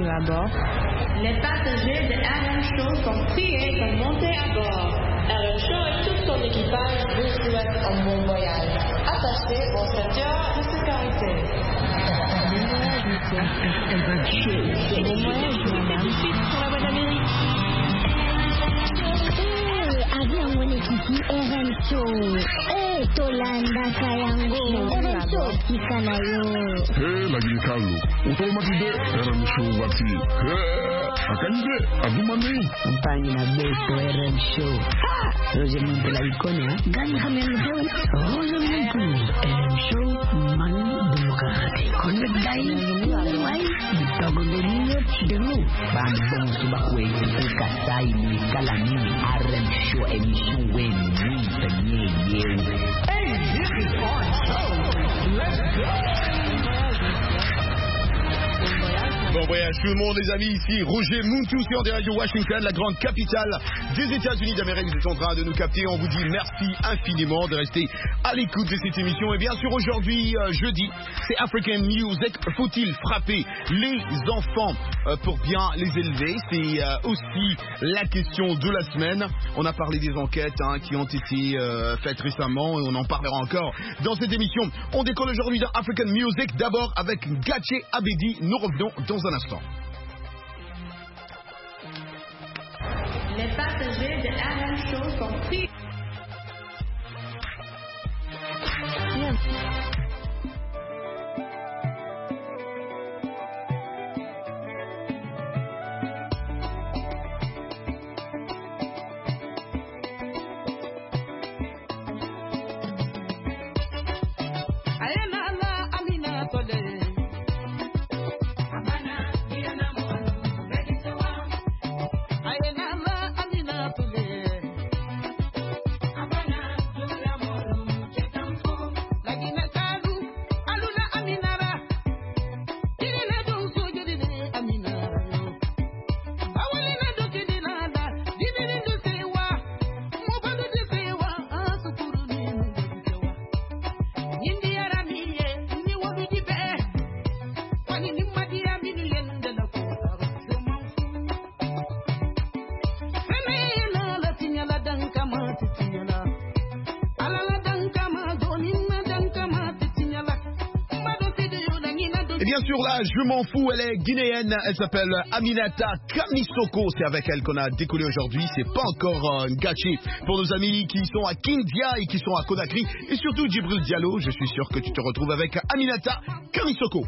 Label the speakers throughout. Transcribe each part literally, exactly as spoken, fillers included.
Speaker 1: Bienvenue à bord.
Speaker 2: Les passagers de R M Show sont priés de monter à bord. R M Show et tout son équipage vous souhaitent un bon voyage. Attachez vos ceintures de sécurité.
Speaker 1: Bon voyage, monsieur. Bon voyage, madame. Pour la voie d'Amérique.
Speaker 3: Avion mwenyekiti R M Show. Eh, Tolanda Kayango. R M Show kika nayo.
Speaker 4: Eh, lagi kalu. Utomatide R M Show wati. Eh, akanje agumani.
Speaker 5: Mpanyi na beso R M Show. Ha! Roger Muntu la ikone ha. Gani hamel hewa. Roger Muntu. R M Show mani demokrati. Kone dai. Wai. Bitogo ngenyo chidemu. Bambong subakwe. Ukasai ni kalamini. R M Show emission wen. Ni penye yewe.
Speaker 6: Hey, this is our show. Let's go.
Speaker 7: Bon voyage tout le monde les amis, ici Roger Muntu sur des radios Washington, la grande capitale des États-Unis d'Amérique. Vous êtes en train de nous capter, on vous dit merci infiniment de rester à l'écoute de cette émission. Et bien sûr aujourd'hui, euh, jeudi, c'est African Music. Faut-il frapper les enfants euh, pour bien les élever? C'est euh, aussi la question de la semaine. On a parlé des enquêtes hein, qui ont été euh, faites récemment et on en parlera encore dans cette émission. On décolle aujourd'hui dans African Music, d'abord avec Gatche Abedi. Nous revenons dans un instant.
Speaker 2: Les passagers de R M Show sont priés.
Speaker 7: Je m'en fous, elle est guinéenne, elle s'appelle Aminata Kamisoko, c'est avec elle qu'on a décollé aujourd'hui, c'est pas encore un gâché pour nos amis qui sont à Kindia et qui sont à Conakry, et surtout Djibril Diallo, je suis sûr que tu te retrouves avec Aminata Kamisoko.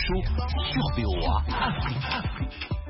Speaker 7: Show sur V O A Afrique.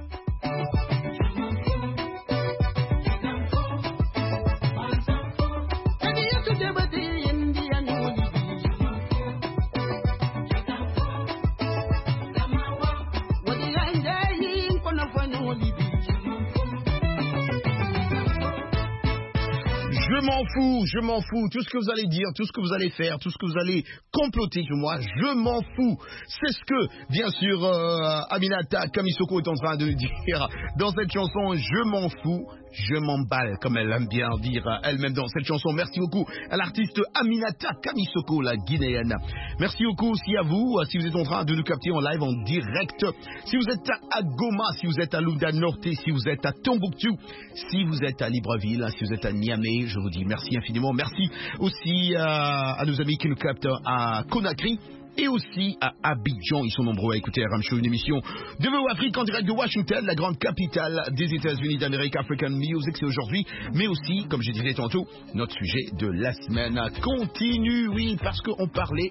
Speaker 7: Je m'en fous, je m'en fous. Tout ce que vous allez dire, tout ce que vous allez faire, tout ce que vous allez comploter sur moi, je m'en fous. C'est ce que, bien sûr, euh, Aminata Kamisoko est en train de dire dans cette chanson. Je m'en fous, je m'emballe, comme elle aime bien dire elle-même dans cette chanson. Merci beaucoup à l'artiste Aminata Kamisoko, la Guinéenne. Merci beaucoup aussi à vous, si vous êtes en train de nous capter en live, en direct. Si vous êtes à Goma, si vous êtes à Lunda Norte, si vous êtes à Tombouctou, si vous êtes à Libreville, si vous êtes à Niamey, je vous dis merci infiniment. Merci aussi à, à nos amis qui nous captent à Conakry et aussi à Abidjan. Ils sont nombreux à écouter R M Show, une émission de V O A Afrique en direct de Washington, la grande capitale des États-Unis d'Amérique. African Music, c'est aujourd'hui, mais aussi, comme je disais tantôt, notre sujet de la semaine continue. Oui, parce qu'on parlait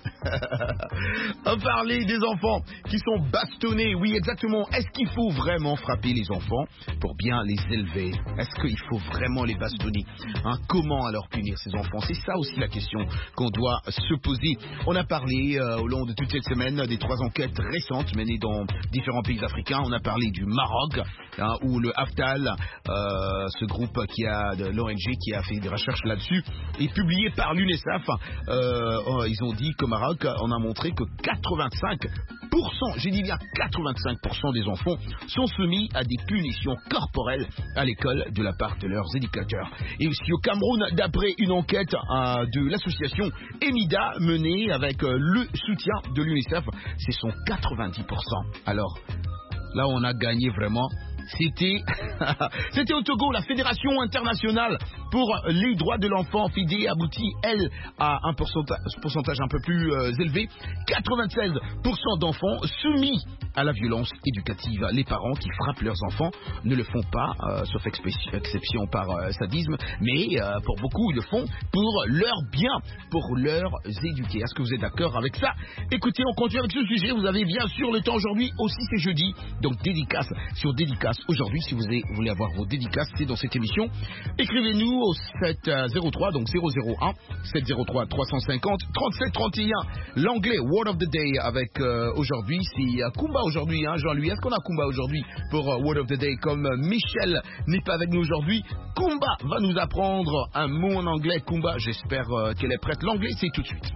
Speaker 7: on parlait des enfants qui sont bastonnés. Oui, exactement. Est-ce qu'il faut vraiment frapper les enfants pour bien les élever? Est-ce qu'il faut vraiment les bastonner, hein? Comment alors punir ces enfants? C'est ça aussi la question qu'on doit se poser. On a parlé euh, au long de toute cette semaine des trois enquêtes récentes menées dans différents pays africains. On a parlé du Maroc, hein, où le Haftal, euh, ce groupe qui a de l'O N G qui a fait des recherches là-dessus, est publié par l'UNICEF. Euh, ils ont dit qu'au Maroc, on a montré que quatre-vingt-cinq pour cent, j'ai dit bien quatre-vingt-cinq pour cent des enfants sont soumis à des punitions corporelles à l'école de la part de leurs éducateurs. Et aussi au Cameroun, d'après une enquête euh, de l'association EMIDA menée avec euh, le soutien de l'UNICEF, ce sont quatre-vingt-dix pour cent. Alors, là on a gagné vraiment. C'était, c'était au Togo, la Fédération internationale pour les droits de l'enfant, F I D E, aboutit, elle, à un pourcentage, pourcentage un peu plus euh, élevé. quatre-vingt-seize pour cent d'enfants soumis à la violence éducative. Les parents qui frappent leurs enfants ne le font pas, euh, sauf exception par euh, sadisme, mais euh, pour beaucoup, ils le font pour leur bien, pour leur éduquer. Est-ce que vous êtes d'accord avec ça? Écoutez, on continue avec ce sujet. Vous avez bien sûr le temps aujourd'hui, aussi c'est jeudi, donc dédicace sur dédicace. Aujourd'hui, si vous voulez avoir vos dédicaces, c'est dans cette émission. Écrivez-nous au sept zéro trois, donc zéro zéro un, sept zéro trois, trois cent cinquante, trente-sept trente et un. L'anglais, Word of the Day, avec euh, aujourd'hui, c'est euh, Kumba aujourd'hui, hein, Jean-Louis. Est-ce qu'on a Kumba aujourd'hui pour euh, Word of the Day? Comme euh, Michel n'est pas avec nous aujourd'hui, Kumba va nous apprendre un mot en anglais. Kumba, j'espère euh, qu'elle est prête. L'anglais, c'est tout de suite.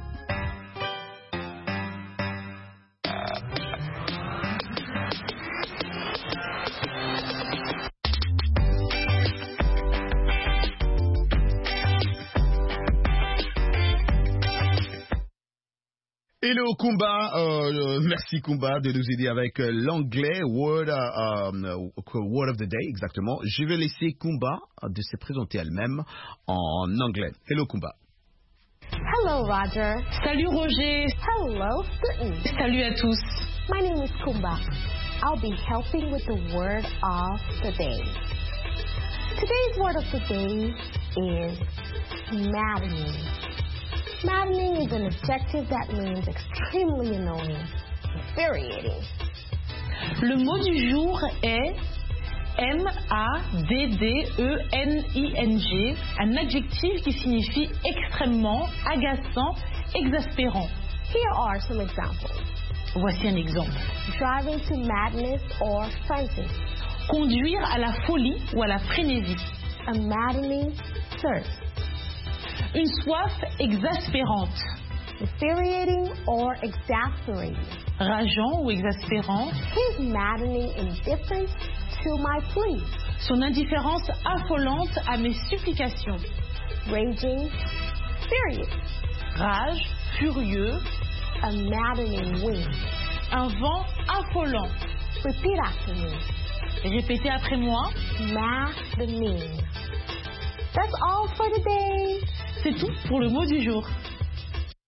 Speaker 7: Hello Kumba, euh, merci Kumba de nous aider avec euh, l'anglais, word, uh, um, word of the day, exactement. Je vais laisser Kumba de se présenter elle-même en anglais. Hello Kumba.
Speaker 8: Hello Roger.
Speaker 2: Salut Roger.
Speaker 8: Hello Sutton.
Speaker 2: Salut à tous.
Speaker 8: My name is Kumba. I'll be helping with the word of the day. Today's word of the day is maddening. Maddening is an adjective that means extremely annoying, infuriating.
Speaker 2: Le mot du jour est M A D D E N I N G, un adjectif qui signifie extrêmement, agaçant, exaspérant.
Speaker 8: Here are some examples.
Speaker 2: Voici un exemple.
Speaker 8: Driving to madness or frenzy.
Speaker 2: Conduire à la folie ou à la frénésie.
Speaker 8: A maddening thirst.
Speaker 2: Une soif exaspérante.
Speaker 8: Infuriating or exasperating.
Speaker 2: Rageant ou exaspérant.
Speaker 8: His maddening indifference to my plea.
Speaker 2: Son indifférence affolante à mes supplications.
Speaker 8: Raging, furious.
Speaker 2: Rage, furieux.
Speaker 8: A maddening wind.
Speaker 2: Un vent affolant.
Speaker 8: Repeat after me.
Speaker 2: Répétez après moi.
Speaker 8: Maddening. That's all for today.
Speaker 2: C'est tout pour le mot du jour.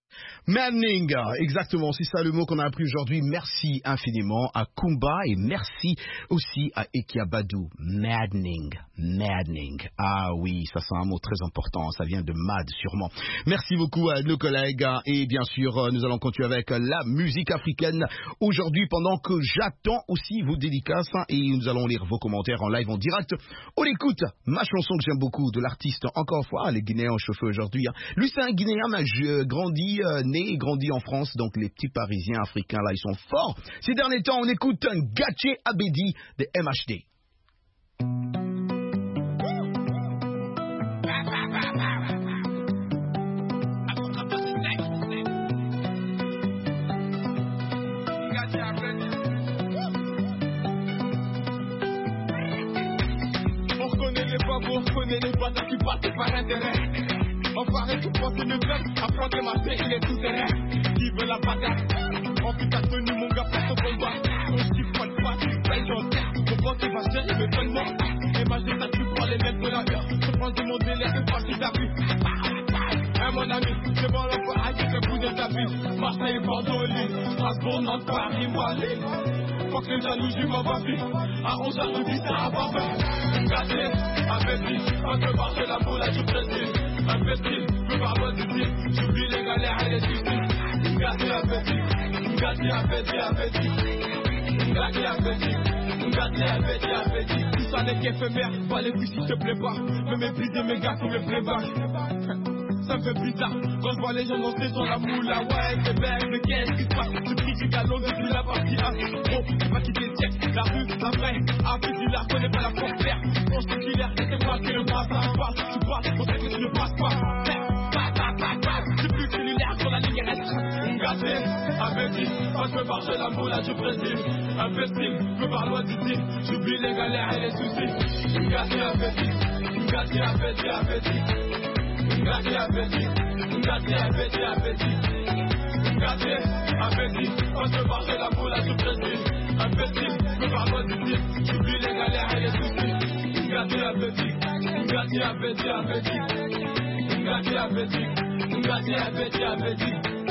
Speaker 7: Maddening, exactement, c'est ça le mot qu'on a appris aujourd'hui. Merci infiniment à Kumba et merci aussi à Ekiabadou. Maddening, maddening. Ah oui, ça c'est un mot très important, ça vient de mad sûrement. Merci beaucoup à nos collègues et bien sûr nous allons continuer avec la musique africaine aujourd'hui pendant que j'attends aussi vos dédicaces et nous allons lire vos commentaires en live en direct. On écoute ma chanson que j'aime beaucoup de l'artiste, encore une fois, les Guinéens ont chauffé aujourd'hui. Lui c'est un Guinéen, mais je grandis, euh, né et grandi en France, donc les petits Parisiens africains là, ils sont forts. Ces derniers temps, on écoute un Gatché Abedi de M H D.
Speaker 9: On reconnaît les babos, on reconnaît les bâtards qui partent par intérêt. Enfoiré tout pense une fête, affronter ma tête, il est tout terrain. Qui veut la bagarre? En plus t'as tenu mon gars pour ton combat. Ton chiffre pas de pas, tu payes dans tête. Mon boss est vaché, il me donne moi. Imagine ça, tu prends les mecs de la gueule. Je prends de mon délai, c'est pas si t'as vu. Hein mon ami, c'est bon l'enfant, ah tu fais bout de ta vie. Marseille, Bordeaux, Lille, Strasbourg, Nantes, Paris, moi, Lille. Faut que les jaloux, j'y m'en va vite. À onze heures, je dis ça à Barbé. Gâté, appétit, quand je marche la boule, là, je précise. Imbécile, je parle pas du type, j'oublie les galères et les suicides. Gâté, appétit, gâté, appétit, appétit. Gâté, appétit, gâté, appétit, appétit. Tout ça n'est qu'éphémère, pas les couilles s'il te plaît pas. Me mépriser mes gars comme les playback. Ça me fait bizarre quand je vois les gens danser sur la moula. Ouais, c'est bête, mais qu'est-ce qui se passe? Je critique à l'eau depuis la partie A. Oh, j'ai pas quitté le siècle, la rue, la vraie. Ah, puis tu la reconnais pas la frontière. On se dit l'air, c'est moi qui le brasse. Tu parles, tu parles, on sait que tu ne passes pas. C'est plus cellulaire sur la ligne reste. Gâté, appétit, quand je me marche la moula, je précise. Imbécile, je parle loin du type. J'oublie les galères et les soucis. Gâté, appétit, gâté, appétit, appétit. Gâté, appétit, gâté, appétit, appétit. Gâté, appétit, quand je marche la boule, là, je précise. Imbécile, je parle pas du type, j'oublie les galères et les soucis. Gâté, appétit, gâté, appétit, appétit. Gâté, appétit, gâté, appétit, appétit.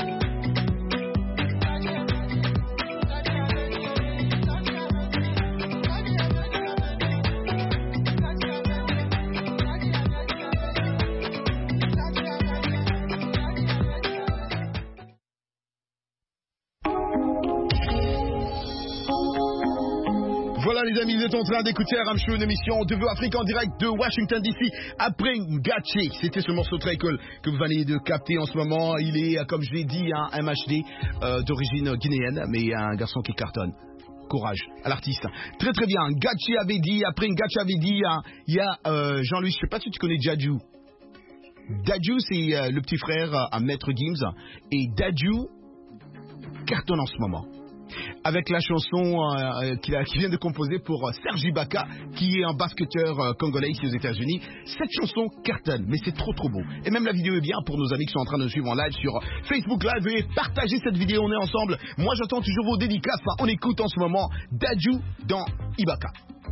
Speaker 7: Voilà les amis, vous êtes en train d'écouter R M Show, une émission de Vœux Afrique en direct de Washington D C. Après Gatché, c'était ce morceau très cool que vous venez de capter en ce moment. Il est, comme je l'ai dit, un M H D euh, d'origine guinéenne, mais un garçon qui cartonne. Courage à l'artiste. Très très bien. Gatché Abedi, après Gatché Abedi, il y a euh, Jean-Louis, je ne sais pas si tu connais Dadju. Dadju, c'est euh, le petit frère à Maître Gims. Et Dadju cartonne en ce moment. Avec la chanson euh, qu'il, a, qu'il vient de composer pour euh, Serge Ibaka, qui est un basketteur euh, congolais ici aux États-Unis. Cette chanson cartonne, mais c'est trop trop beau. Et même la vidéo est bien pour nos amis qui sont en train de nous suivre en live sur Facebook Live. Veuillez partager cette vidéo, on est ensemble. Moi j'attends toujours vos dédicaces. Enfin, on écoute en ce moment Dadju dans Ibaka.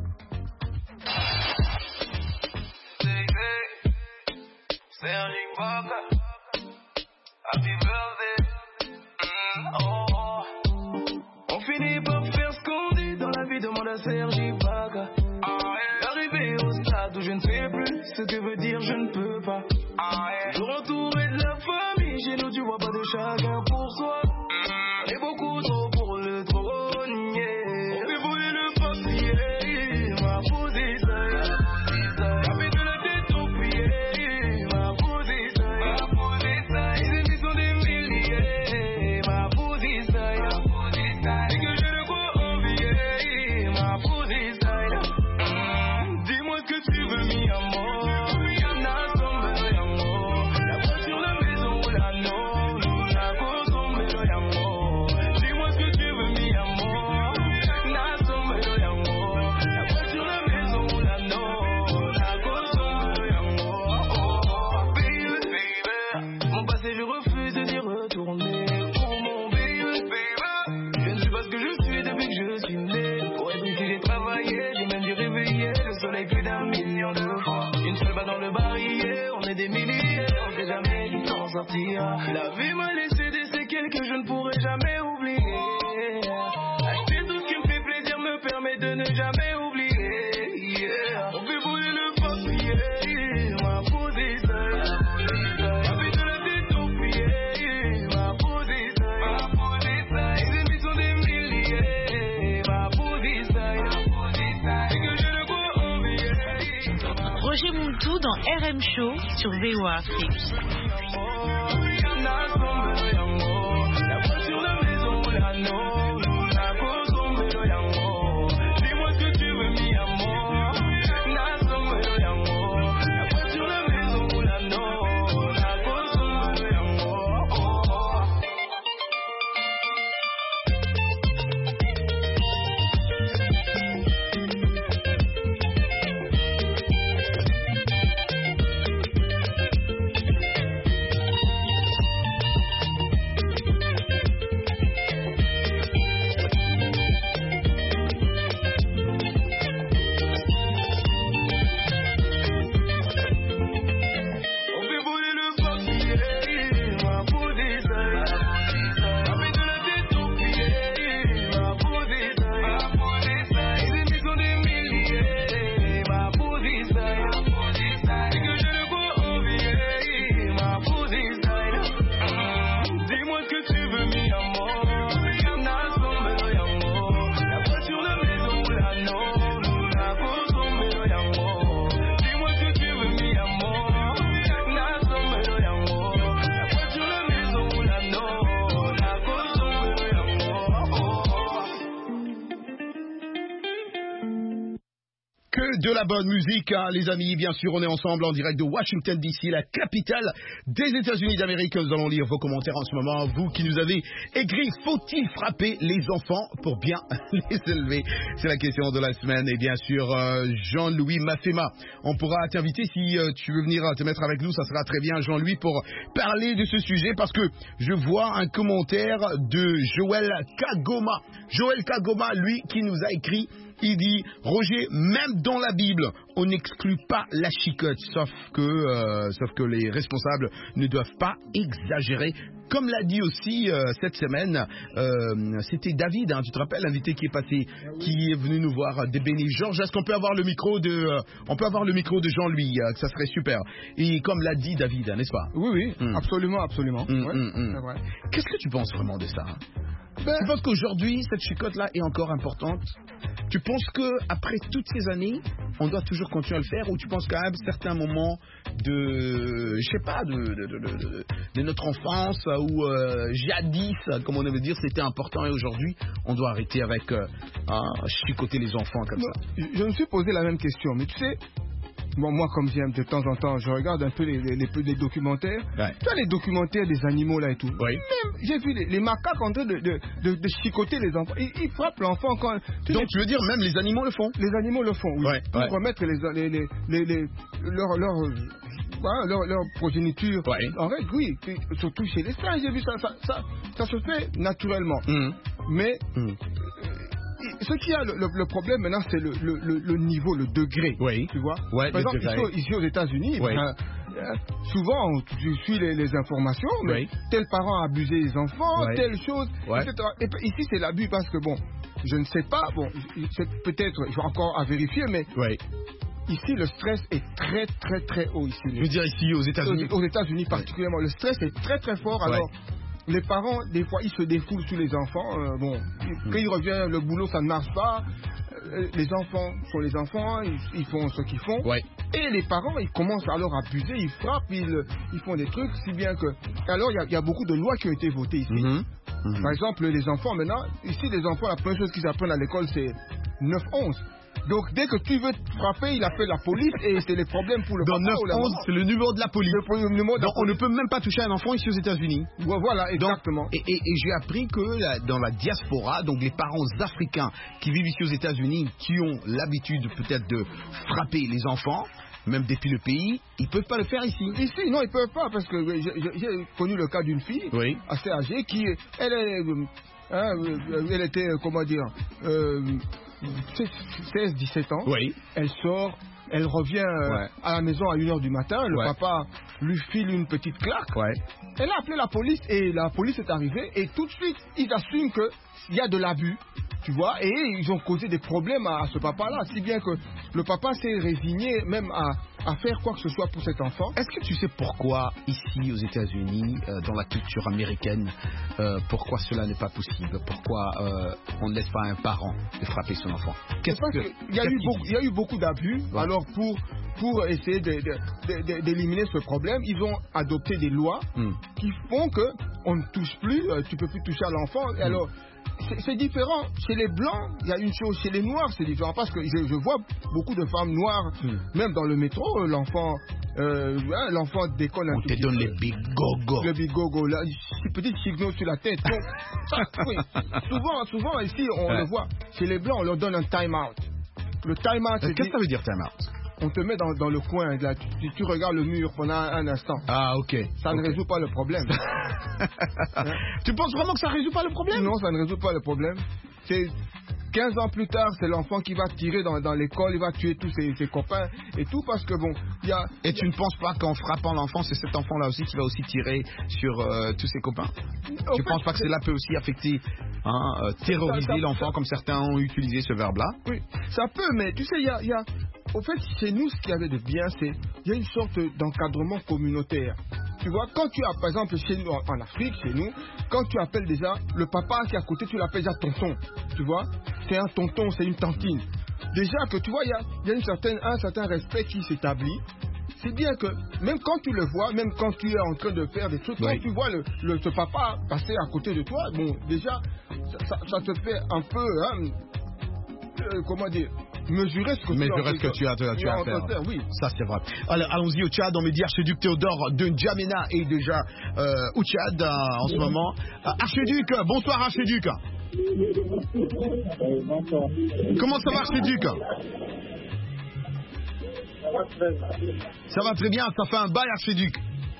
Speaker 7: Serge Ibaka, happy birthday. Mm, oh. On finit par faire ce qu'on dit dans la vie, demande à Serge Ibaka. Ah, yeah. Arrivé au stade où je ne sais plus ce que veut dire je ne peux pas. Ah, yeah. Toujours entouré de la famille, chez nous tu vois pas de chacun pour soi. Mm. On est beaucoup trop pour le trône, yeah. On fait voler le papier, ma position. Avec de la tête au pied, ma position. Les ennemis sont des milliers, ma position. Et que je ne crois envier ma position. Dis-moi ce que tu veux, mi amor. Na sombre amor. La voiture, la maison ou la non. Na go sombre amor. Dis-moi ce que tu veux, mi amor. Na sombre amor. La voiture, la maison ou la non. Na go sombre amor. Oh, baby, baby. Mon passé, je refuse d'y retourner. Oh mon baby, baby. Je ne suis pas ce que je suis depuis que je suis né. Pour être ici, j'ai travaillé, j'ai même dû réveiller le soleil plus d'un million de fois. Une seule balle dans le barillet, on est des milliers, on sait jamais qui s'en sortira. La vie m'a laissé des séquelles.
Speaker 10: que je ne pourrai jamais oublier. Acheter tout ce qui me fait plaisir me permet de ne jamais oublier. Yeah. On fait brûler le papier, ma position. Avec de la tête au pied, ma position. Les ennemis sont des milliers, ma position. Et que je ne peux oublier.
Speaker 2: Roger Muntu dans R M Show sur V O A Afrique.
Speaker 7: De la bonne musique, hein, les amis. Bien sûr, on est ensemble en direct de Washington D C, la capitale des États-Unis d'Amérique. Nous allons lire vos commentaires en ce moment. Vous qui nous avez écrit, faut-il frapper les enfants pour bien les élever? C'est la question de la semaine. Et bien sûr, euh, Jean-Louis Mafema, on pourra t'inviter si euh, tu veux venir te mettre avec nous. Ça sera très bien, Jean-Louis, pour parler de ce sujet, parce que je vois un commentaire de Joël Kagoma. Joël Kagoma, lui, qui nous a écrit. Il dit, Roger, même dans la Bible, on n'exclut pas la chicotte, sauf que, euh, sauf que les responsables ne doivent pas exagérer. Comme l'a dit aussi euh, cette semaine, euh, c'était David, hein, tu te rappelles, l'invité qui est passé, qui est venu nous voir, de Béni. Georges, est-ce qu'on peut avoir le micro de, euh, on peut avoir le micro de Jean-Louis, euh, ça serait super. Et comme l'a dit David, hein, n'est-ce pas?
Speaker 11: Oui, oui, mm. absolument, absolument.
Speaker 7: Mm,
Speaker 11: ouais,
Speaker 7: mm, mm.
Speaker 11: c'est vrai.
Speaker 7: Qu'est-ce que tu penses vraiment de ça? Ben, tu penses qu'aujourd'hui, cette chicotte-là est encore importante? Tu penses qu'après toutes ces années, on doit toujours continuer à le faire? Ou tu penses qu'à un certain moment de, je sais pas, de, de, de, de, de notre enfance, ou euh, jadis, comme on veut dire, c'était important, et aujourd'hui, on doit arrêter avec euh, à chicoter les enfants comme
Speaker 11: Moi,
Speaker 7: ça?
Speaker 11: Je me suis posé la même question, mais tu sais... Bon, moi, comme j'aime de temps en temps, je regarde un peu les, les, les, les documentaires.
Speaker 7: Ouais.
Speaker 11: Tu vois les documentaires des animaux là et tout.
Speaker 7: Oui.
Speaker 11: Même, j'ai vu les, les macaques en train de, de, de, de chicoter les enfants. Ils, ils frappent l'enfant quand. Tu
Speaker 7: Donc
Speaker 11: les,
Speaker 7: tu veux dire même les animaux le font?
Speaker 11: Les animaux le font, oui.
Speaker 7: Ouais,
Speaker 11: pour
Speaker 7: ouais.
Speaker 11: remettre les, les, les, les, les leur, leur, voilà, leur, leur progéniture.
Speaker 7: Ouais.
Speaker 11: En règle, oui. Surtout chez les singes, j'ai vu ça. Ça, ça, ça se fait naturellement.
Speaker 7: Mmh.
Speaker 11: Mais.
Speaker 7: Mmh.
Speaker 11: Ce qui a le, le, le problème maintenant, c'est le, le, le, le niveau, le degré.
Speaker 7: Oui.
Speaker 11: Tu vois.
Speaker 7: Ouais,
Speaker 11: Par exemple, ici, ici aux États-Unis,
Speaker 7: oui.
Speaker 11: ben, euh, souvent, tu suis les, les informations, mais
Speaker 7: oui.
Speaker 11: tel parent a abusé les enfants,
Speaker 7: oui.
Speaker 11: telle chose,
Speaker 7: ouais.
Speaker 11: et cetera. Et ici, c'est l'abus parce que, bon, je ne sais pas, bon, c'est peut-être, je vais encore à vérifier, mais.
Speaker 7: Oui.
Speaker 11: Ici, le stress est très, très, très haut ici.
Speaker 7: Je veux dire ici aux États-Unis.
Speaker 11: Aux, aux États-Unis particulièrement, ouais. Le stress est très, très fort. Alors. Ouais. Les parents, des fois, ils se défoulent sur les enfants. Euh, bon, mmh. Quand ils reviennent, le boulot, ça ne marche pas. Euh, les enfants sont les enfants, ils, ils font ce qu'ils font.
Speaker 7: Ouais.
Speaker 11: Et les parents, ils commencent alors à abuser, ils frappent, ils, ils font des trucs, si bien que... Alors, il y, y a beaucoup de lois qui ont été votées ici. Mmh. Mmh. Par exemple, les enfants, maintenant, ici, les enfants, la première chose qu'ils apprennent à l'école, c'est neuf onze. Donc, dès que tu veux te frapper, il appelle la police et c'est les problèmes pour le
Speaker 7: Dans
Speaker 11: papa ou la maman.
Speaker 7: neuf onze, c'est le numéro de la police.
Speaker 11: Le numéro de
Speaker 7: Donc,
Speaker 11: la
Speaker 7: on ne peut même pas toucher un enfant ici aux États-Unis.
Speaker 11: Voilà, exactement.
Speaker 7: Donc, et et, et j'ai appris que la, dans la diaspora, donc les parents africains qui vivent ici aux États-Unis, qui ont l'habitude peut-être de frapper les enfants, même depuis le pays, ils ne peuvent pas le faire ici.
Speaker 11: Ici, non, ils ne peuvent pas, parce que j'ai connu le cas d'une fille oui. assez âgée qui, elle, est, hein, elle était, comment dire, euh, seize dix-sept ans.
Speaker 7: Oui.
Speaker 11: Elle sort elle revient euh,
Speaker 7: Ouais.
Speaker 11: à la maison à une heure du matin, le
Speaker 7: Ouais.
Speaker 11: papa lui file une petite claque.
Speaker 7: Ouais.
Speaker 11: Elle a appelé la police et la police est arrivée et tout de suite, ils assument qu'il y a de l'abus. Tu vois, et ils ont causé des problèmes à, à ce papa-là, si bien que le papa s'est résigné même à, à faire quoi que ce soit pour cet enfant.
Speaker 7: Est-ce que tu sais pourquoi, ici aux États-Unis, euh, dans la culture américaine, euh, pourquoi cela n'est pas possible? Pourquoi euh, on ne laisse pas un parent de frapper son enfant? Qu'est-ce
Speaker 11: Parce
Speaker 7: que,
Speaker 11: que il y a
Speaker 7: qu'est-ce
Speaker 11: eu
Speaker 7: qu'il
Speaker 11: beaucoup,
Speaker 7: dit?
Speaker 11: il y a eu beaucoup d'abus.
Speaker 7: Ouais.
Speaker 11: Alors pour pour essayer de- de- de- de- d'éliminer ce problème, ils ont adopté des lois
Speaker 7: Hmm.
Speaker 11: qui font que on ne touche plus, euh, tu peux plus toucher à l'enfant. Et alors c'est- c'est différent. Chez les blancs, il y a une chose. Chez les noirs, c'est différent parce que je, je vois beaucoup de femmes noires,
Speaker 7: Hmm.
Speaker 11: même dans le métro, euh, l'enfant, euh, hein, l'enfant déconne un
Speaker 7: On
Speaker 11: tout
Speaker 7: te
Speaker 11: petit
Speaker 7: donne
Speaker 11: peu.
Speaker 7: les big go-go.
Speaker 11: Le big go-go, là, une petite chigno sur la tête. Donc, ça, oui. Souvent, souvent ici, on
Speaker 7: Ouais.
Speaker 11: le voit. Chez les blancs, on leur donne un time-out. Le time-out,
Speaker 7: Euh,
Speaker 11: c'est
Speaker 7: Qu'est-ce que ça veut dire, time out?
Speaker 11: on te met dans, dans le coin, là, tu, tu- tu regardes le mur pendant un, un instant.
Speaker 7: Ah, ok.
Speaker 11: Ça
Speaker 7: Ok.
Speaker 11: ne résout pas le problème.
Speaker 7: Tu penses vraiment que ça résout pas le problème?
Speaker 11: Non, ça ne résout pas le problème. C'est quinze ans plus tard, c'est l'enfant qui va tirer dans, dans l'école, il va tuer tous ses, ses copains et tout parce que bon, il y a...
Speaker 7: Et tu ne penses pas qu'en frappant l'enfant, c'est cet enfant-là aussi qui va aussi tirer sur euh, tous ses copains?
Speaker 11: Au
Speaker 7: Tu ne
Speaker 11: fait,
Speaker 7: penses pas que cela peut aussi affecter, hein, euh, terroriser
Speaker 11: Ça- ça-
Speaker 7: l'enfant comme certains ont utilisé ce verbe-là?
Speaker 11: Oui, ça peut, mais tu sais, il y a, il y a... Au fait, chez nous, ce qu'il y avait de bien, c'est il y a une sorte d'encadrement communautaire. Tu vois, quand tu as, par exemple, chez nous, en en Afrique, chez nous, quand tu appelles déjà le papa qui est à côté, tu l'appelles déjà tonton. Tu vois, c'est un tonton, c'est une tantine. Déjà que tu vois, il y a, il y a une certaine, un certain respect qui s'établit. C'est bien que même quand tu le vois, même quand tu es en train de faire des trucs,
Speaker 7: Oui.
Speaker 11: quand tu vois le, le, ce papa passer à côté de toi, bon, déjà, ça, ça, ça te fait un peu, hein, euh, comment dire, mesurer ce que
Speaker 7: Mais
Speaker 11: tu
Speaker 7: je
Speaker 11: as
Speaker 7: reste que tu as, tu as, tu as
Speaker 11: en
Speaker 7: à faire.
Speaker 11: faire, oui.
Speaker 7: Ça, c'est vrai. Alors, allons-y au Tchad. On me dit Archiduc Théodore de N'Djamena et déjà euh, au Tchad euh, en ce moment. Euh, Archiduc, bonsoir Archiduc. Comment ça va Archiduc? Ça va très bien, ça fait un bail Archiduc.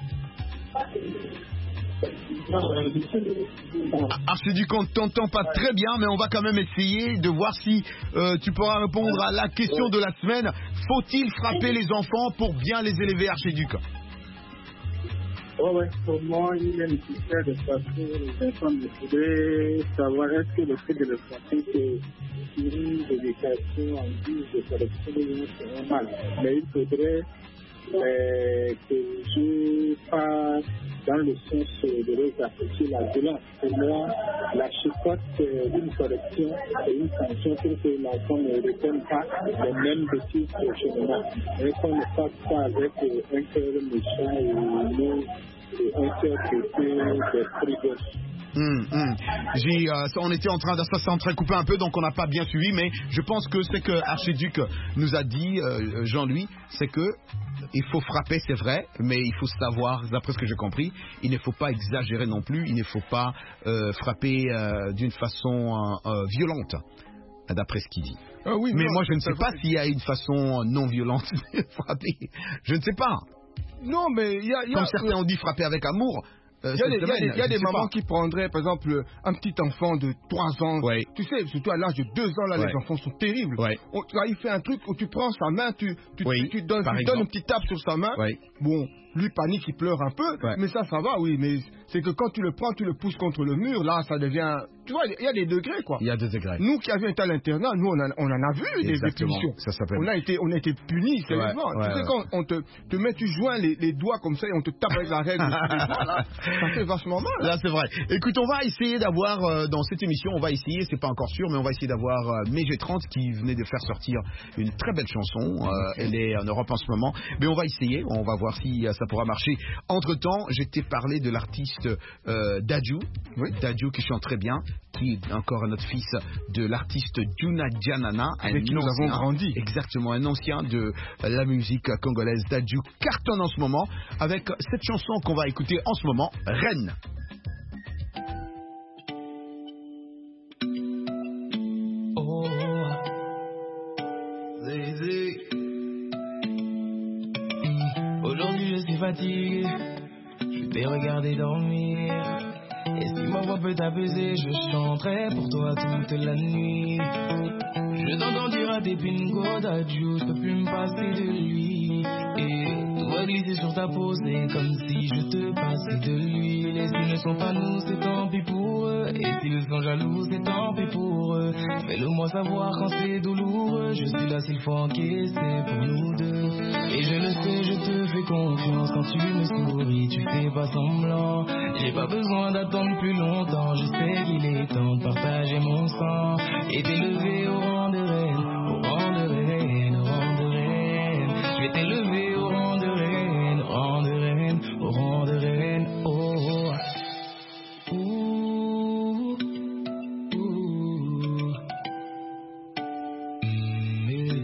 Speaker 7: Archiduc, on ne t'entend pas très bien, mais on va quand même essayer de voir si euh, tu pourras répondre à la question de la semaine. Faut-il frapper les enfants pour bien les élever, Archiduc?
Speaker 12: Oui, ouais. Pour moi, il est nécessaire de frapper les enfants. Je voudrais savoir est-ce que le fait de le frapper, c'est une éducation en guise de correction, c'est normal. Mais il faudrait euh, que je passe dans le sens de les associer la violence. Pour moi, la chicotte, c'est une correction et une sanction pour que l'enfant ne retienne pas les mêmes bêtises prochainement. Et qu'on ne fasse pas avec un cœur méchant et non et un cœur qui fait des frigos.
Speaker 7: Hum, hum. J'ai, euh, on était en train de ça s'est entrecouper un peu, donc on n'a pas bien suivi, mais je pense que c'est que Archiduc nous a dit, euh, Jean-Louis, c'est que il faut frapper, c'est vrai, mais il faut savoir, d'après ce que j'ai compris, il ne faut pas exagérer non plus, il ne faut pas euh, frapper euh, d'une façon euh, euh, violente, d'après ce qu'il dit.
Speaker 11: Ah oui,
Speaker 7: mais
Speaker 11: non,
Speaker 7: moi, je ne sais
Speaker 11: c'est
Speaker 7: pas
Speaker 11: vrai.
Speaker 7: s'il y a une façon non violente de frapper. Je ne sais pas.
Speaker 11: Non, mais il y a... il y a-
Speaker 7: Comme certains ont dit frapper avec amour. Euh,
Speaker 11: Il y a des,
Speaker 7: cette
Speaker 11: il y a des-
Speaker 7: semaine,
Speaker 11: il y a
Speaker 7: je
Speaker 11: des
Speaker 7: sais
Speaker 11: mamans
Speaker 7: pas.
Speaker 11: qui prendraient, par exemple, un petit enfant de trois ans.
Speaker 7: Ouais.
Speaker 11: Tu sais, surtout à l'âge de deux ans, là,
Speaker 7: Ouais.
Speaker 11: les enfants sont terribles.
Speaker 7: Ouais.
Speaker 11: On- tu vois, il fait un truc où tu prends sa main, tu, tu,
Speaker 7: Oui,
Speaker 11: tu, tu donnes,
Speaker 7: par
Speaker 11: tu donnes
Speaker 7: exemple.
Speaker 11: une petite tape sur sa main.
Speaker 7: Ouais.
Speaker 11: Bon, lui panique, il pleure un peu,
Speaker 7: Ouais.
Speaker 11: mais ça, ça va, oui. Mais c'est que quand tu le prends, tu le pousses contre le mur, là, ça devient... Tu vois, il y a des degrés, quoi.
Speaker 7: Il y a des degrés.
Speaker 11: Nous qui avions été à l'internat, nous, on, a- on en a vu des, des
Speaker 7: Exactement.
Speaker 11: punitions.
Speaker 7: Ça s'appelle.
Speaker 11: On a été, on a été punis, sérieusement.
Speaker 7: Ouais, ouais,
Speaker 11: tu sais,
Speaker 7: ouais.
Speaker 11: quand on te, te met, tu joins les, les doigts comme ça et on te tape avec la règle sur les doigts, là, ça fait vachement mal.
Speaker 7: Là, c'est vrai. Écoute, on va essayer d'avoir, euh, dans cette émission, on va essayer, c'est pas encore sûr, mais on va essayer d'avoir euh, Mégé trente qui venait de faire sortir une très belle chanson. Euh, elle est en Europe en ce moment. Mais on va essayer, on va voir si euh, ça pourra marcher. Entre-temps, je t'ai parlé de l'artiste euh, Dadju.
Speaker 11: Oui.
Speaker 7: Dadju qui chante très bien, qui est encore un autre fils de l'artiste Juna Janana.
Speaker 11: Avec qui nous
Speaker 7: ancien-
Speaker 11: avons grandi.
Speaker 7: Exactement, un ancien de la musique congolaise. Dadju cartonne en ce moment avec cette chanson qu'on va écouter en ce moment, Reine.
Speaker 10: Oh, Zézé. Aujourd'hui je suis fatigué, je t'ai regardé dormir. Et si ma voix peut t'apaiser, je chanterai pour toi toute la nuit. Je t'entends dire à tes pingos d'adieu, je peux plus me passer de lui. Et tout va glisser sur ta peau, c'est comme si je te passais de l'huile. Et s'ils ne sont pas nous, c'est tant pis pour eux. Et s'ils sont jaloux, c'est tant pis pour eux. Fais-le moi savoir quand c'est douloureux. Je suis là s'il faut encaisser pour nous deux. Et je le sais, je te fais confiance. Quand tu me souris, tu fais pas semblant. J'ai pas besoin d'attendre plus longtemps. Je sais qu'il est temps de partager mon sang et t'élever au rang de reine, au rang de reine, au rang de reine. Je vais t'élever au rang de reine, au rang de reine, au rang de reine. Oh, oh. Ouh, ouh. Mm, yeah.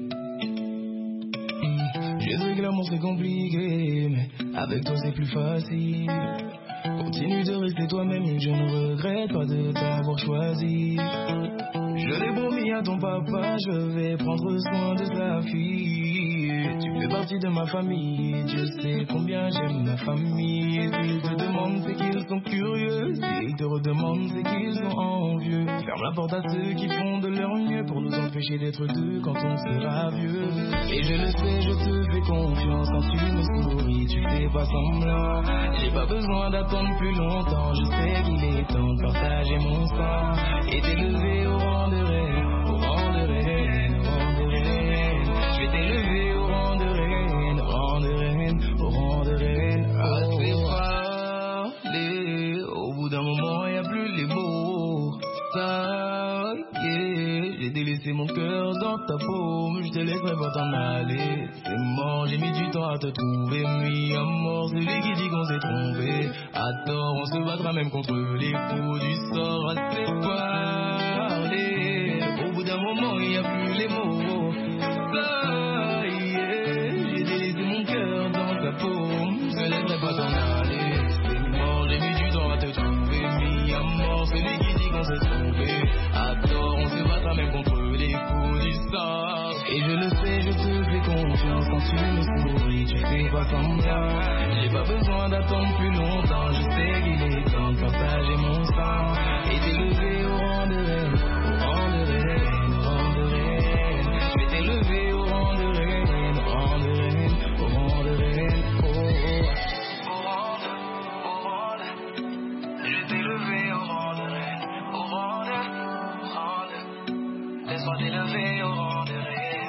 Speaker 10: Mm. Je sais que l'amour c'est compliqué, mais avec toi c'est plus facile. Continue de rester toi-même, je ne regrette pas de t'avoir choisi. Je l'ai promis à ton papa, je vais prendre soin de sa fille. Tu fais partie de ma famille, Dieu sait combien j'aime ma famille. Et s'ils te demandent, c'est qu'ils sont curieux. S'ils te redemandent, c'est qu'ils sont envieux. Ferme la porte à ceux qui font de leur mieux pour nous empêcher d'être deux quand on sera vieux. Et je le sais, je te fais confiance. Quand tu me souris, tu fais pas semblant. J'ai pas besoin d'attendre plus longtemps. Je sais qu'il est temps de partager mon sang et t'élever au rang de reine, au rang de reine, au rang de reine. Je vais t'élever au rang de reine, au rang de reine, au rang de reine. Assez parler, au bout d'un moment y a plus les mots. Ça y est, j'ai délaissé mon cœur dans ta paume. Je te laisserai pas t'en aller, c'est mort. J'ai mis du temps à te trouver, mis à mort celui qui dit qu'on s'est trompé. À tort, on se battra même contre les coups du sort. Assez parler, au bout d'un moment il y a plus les mots. Ça y est, j'ai délaissé mon cœur dans ta paume. Je te laisserai pas t'en aller, c'est mort. J'ai mis du temps à te trouver, mis à mort celui qui dit qu'on s'est trompé. À tort, on se battra même contre les coups du sort. Et je le sais, je te fais confiance. Quand tu me souris, tu fais pas semblant. J'ai pas besoin d'attendre plus longtemps. Je sais qu'il est temps de partager mon sang et t'élever au rang de reine, au rang de reine, au rang de reine. Je vais t'élever au rang de reine, au rang de reine, au rang de reine. Oh, oh. Au rang de, au rang de. Je vais t'élever au rang de reine, au rang de, au rang de. Laisse-moi t'élever au rang de reine.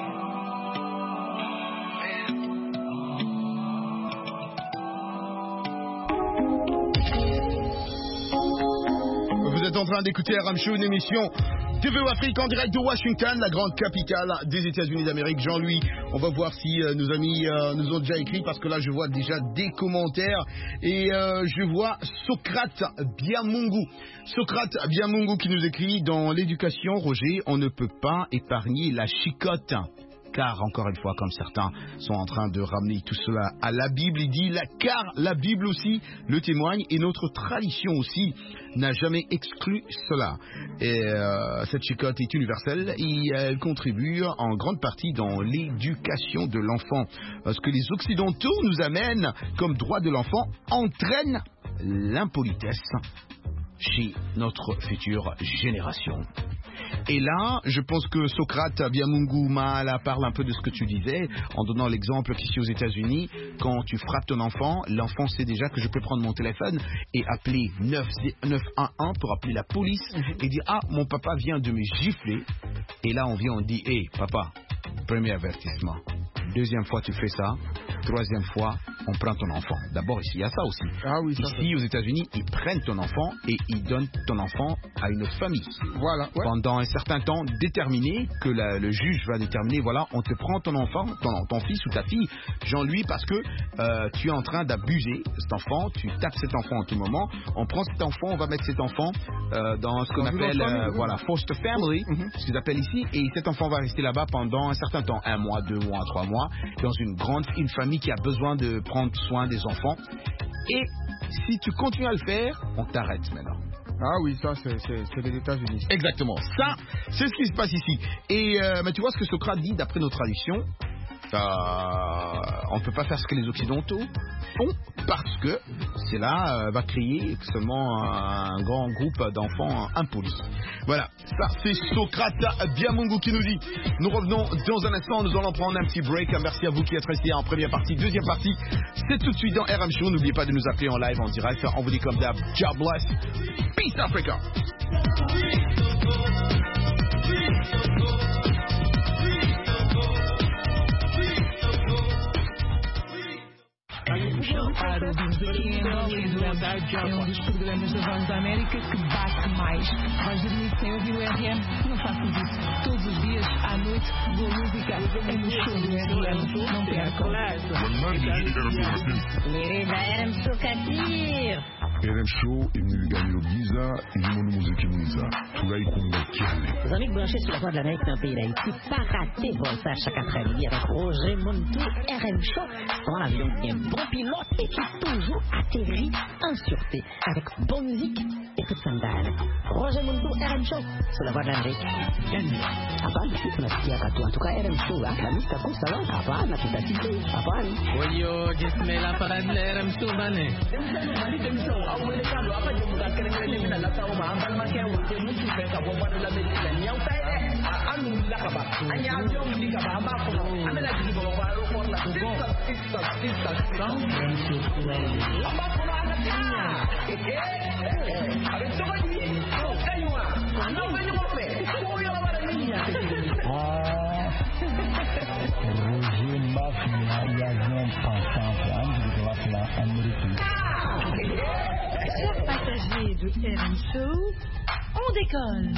Speaker 7: Vous êtes en train d'écouter Aram Show, une émission T V O Afrique en direct de Washington, la grande capitale des États-Unis d'Amérique. Jean-Louis, on va voir si euh, nos amis euh, nous ont déjà écrit, parce que là je vois déjà des commentaires et euh, je vois Socrate Biamungu. Socrate Biamungu qui nous écrit: dans l'éducation, Roger, on ne peut pas épargner la chicotte. Car, encore une fois, comme certains sont en train de ramener tout cela à la Bible, il dit, la, car la Bible aussi le témoigne et notre tradition aussi n'a jamais exclu cela. Et euh, cette chicotte est universelle et elle contribue en grande partie dans l'éducation de l'enfant. Ce que les Occidentaux nous amènent comme droit de l'enfant entraîne l'impolitesse chez notre future génération. Et là, je pense que Socrate Biamungu Maala parle un peu de ce que tu disais, en donnant l'exemple qu'ici aux États-Unis, quand tu frappes ton enfant, l'enfant sait déjà que je peux prendre mon téléphone et appeler neuf un un pour appeler la police et dire: ah, mon papa vient de me gifler. Et là, on vient, on dit: hé, hey, papa, premier avertissement. Deuxième fois, tu fais ça. Troisième fois, on prend ton enfant. D'abord, ici, il y a ça aussi.
Speaker 11: Ah oui, ça,
Speaker 7: ici,
Speaker 11: ça.
Speaker 7: aux États-Unis, ils prennent ton enfant et ils donnent ton enfant à une autre famille.
Speaker 11: Voilà. Ouais.
Speaker 7: Pendant un certain temps déterminé, que la, le juge va déterminer, voilà, on te prend ton enfant, ton, ton fils ou ta fille, Jean-Louis, parce que euh, tu es en train d'abuser cet enfant, tu tapes cet enfant en tout moment, on prend cet enfant, on va mettre cet enfant euh, dans ce qu'on appelle, euh, voilà, foster family, mm-hmm. ce qu'ils appellent ici, et cet enfant va rester là-bas pendant un certain temps, un mois, deux mois, trois mois, dans une grande, une famille qui a besoin de prendre soin des enfants. Et si tu continues à le faire, on t'arrête maintenant.
Speaker 11: Ah oui, ça c'est, c'est, c'est les États-Unis.
Speaker 7: Exactement. Ça, c'est ce qui se passe ici. Et euh, mais tu vois ce que Socrate dit d'après nos traditions. Euh, on ne peut pas faire ce que les Occidentaux font parce que cela euh, va créer seulement un, un grand groupe d'enfants impolis. Voilà, ça c'est Socrate Biamungu qui nous dit. Nous revenons dans un instant, nous allons prendre un petit break. Merci à vous qui êtes restés en première partie, deuxième partie. C'est tout de suite dans R M Show. N'oubliez pas de nous appeler en live, en direct. On vous dit comme d'hab, God bless. Peace Africa.
Speaker 13: Para ouvintes aqui em Angola, é um dos programas da Voz da América que bate mais. Vais dormir sem ouvir o R M? Não faças isso. Todos os dias, à noite, boa música é no show do R M. Não percam.
Speaker 3: Merida R M Sokatir.
Speaker 4: R M Show est venu gagner le Giza et du monde musique Giza. Tout là, il compte Kiane.
Speaker 5: Vos amis branchés sur la voie de l'Amérique dans le pays d'Haïti, pas rater Voltage chaque après-midi avec Roger Montou, R M Show, dans l'avion qui est un bon pilote et qui toujours atterrit en sûreté avec bonne musique et toute sandale. Roger Montou, R M Show, sur la voie de l'Amérique. Hapana, sisi tunasikia katu. En tout cas, R M Show, la musique à cause ça va. Hapana, tutatiki. Hapana.
Speaker 14: Oyo, jismela para de R M Show, bane.
Speaker 15: Roger Mafia, il y a un pensant,
Speaker 2: Chers passagers de R M Show, on décolle.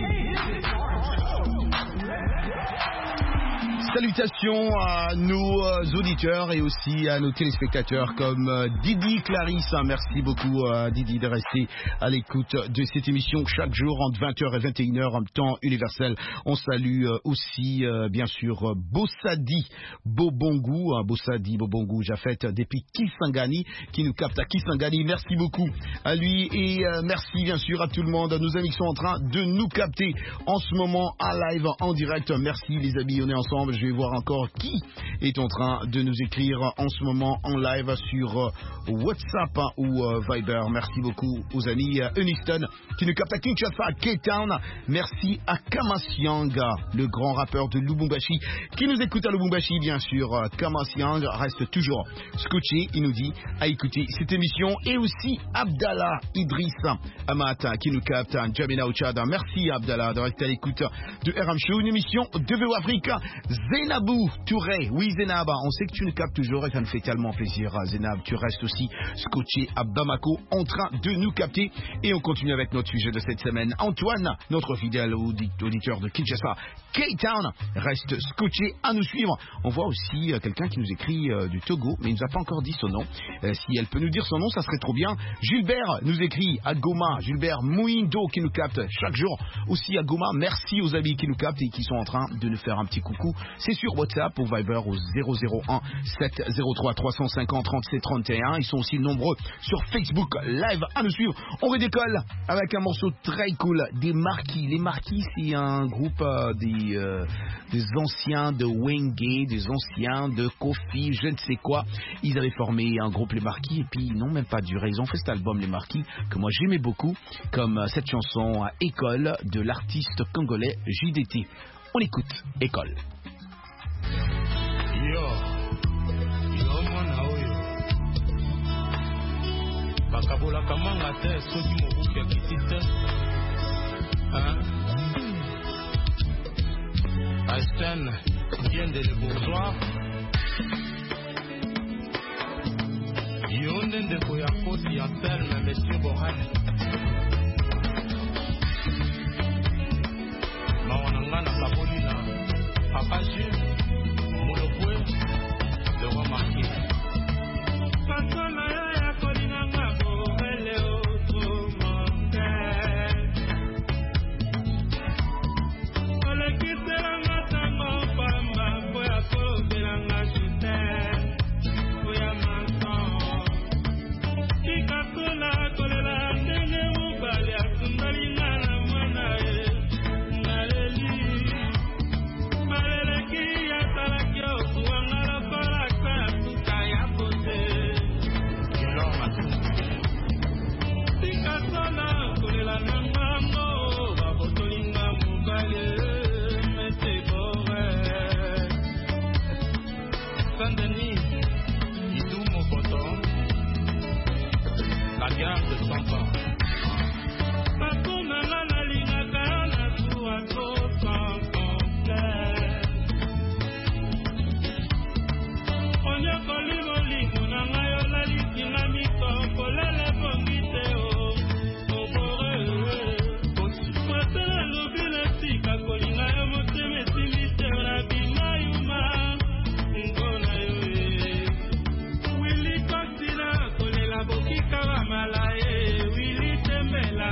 Speaker 7: Salutations à nos auditeurs et aussi à nos téléspectateurs comme Didi Clarisse. Merci beaucoup à Didi de rester à l'écoute de cette émission chaque jour entre vingt heures et vingt et une heures en temps universel. On salue aussi bien sûr Bossadi Bobongu, Bossadi Bobongu Jafet depuis Kisangani qui nous capte à Kisangani. Merci beaucoup à lui et merci bien sûr à tout le monde, à nos amis qui sont en train de nous capter en ce moment en live, en direct. Merci les amis, on est ensemble. Je vais voir encore qui est en train de nous écrire en ce moment en live sur WhatsApp ou Viber. Merci beaucoup aux amis Uniston qui nous captent à Kinshasa, Cape Town. Merci à Kamasianga, le grand rappeur de Lubumbashi, qui nous écoute à Lubumbashi, bien sûr. Kamasianga reste toujours scotché, il nous dit, à écouter cette émission. Et aussi Abdallah Idrissa Amata qui nous capte à Djamena au Tchad. Merci Abdallah de rester à l'écoute de R M Show, une émission de V O Africa. Zénabou Touré, oui Zénab, on sait que tu nous captes toujours et ça nous fait tellement plaisir. Zénab, tu restes aussi scotché à Bamako en train de nous capter. Et on continue avec notre sujet de cette semaine. Antoine, notre fidèle auditeur de Kinshasa, Cape Town, reste scotché à nous suivre. On voit aussi quelqu'un qui nous écrit du Togo, mais il ne nous a pas encore dit son nom. Si elle peut nous dire son nom, ça serait trop bien. Gilbert nous écrit à Goma, Gilbert Mouindo qui nous capte chaque jour aussi à Goma. Merci aux amis qui nous captent et qui sont en train de nous faire un petit coucou. C'est sur WhatsApp ou Viber au zéro zéro un sept zéro trois trois cent cinquante trente-sept trente et un. Ils sont aussi nombreux sur Facebook Live à nous suivre. On redécolle avec un morceau très cool des Marquis. Les Marquis, c'est un groupe euh, des, euh, des anciens de Wenge, des anciens de Kofi, je ne sais quoi. Ils avaient formé un groupe Les Marquis et puis ils n'ont même pas duré. Ils ont fait cet album Les Marquis que moi j'aimais beaucoup, comme euh, cette chanson à École de l'artiste congolais J D T. On écoute École.
Speaker 9: Yo, yo mwana oyo bakabolaka manga te soki mobuku ya kiti te Einstein viende le bourgeois yo nde ndeko ya koti ya terme monsieur Boran mawana nga na kaboli na papa Jules Monopoué, le roi marqué. Pasona ya kolina ngabo, ele otro monte. Ole kitela ngatango pamba, boya kolobela ngajite, boya mason. Kikatula kolela nde regard de cent ans. Bakomanga nalingaka na zuwa sans complet. Onyokoli molimo na ngai olalisinga mikoko lele bongi te o obore. Mwatela lobi na sika kolinga yo motema esili te na bima yuma ngona yo e. Wili kosina kolela bokika bamala e wili tembela.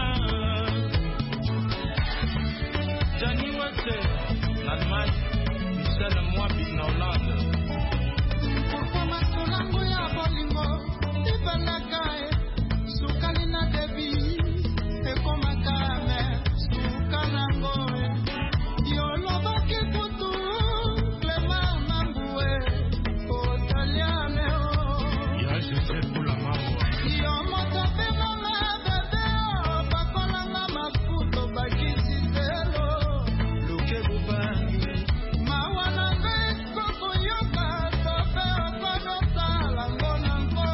Speaker 9: Johnny Watson, l'Allemagne, Michel Mwabi na Hollande.
Speaker 16: Pourquoi ma solango ya bolingo ibelaka e sukali na debi ekomaka me sukanango e yolobaki kutu klema mambue otaliane o
Speaker 9: ya Joseph Pula Mambo
Speaker 16: yo moto pe mama bebe o bakolanga mafuto bakisi zelo luke bubangi mawana nge koko yoka tope okono sala ngona ngo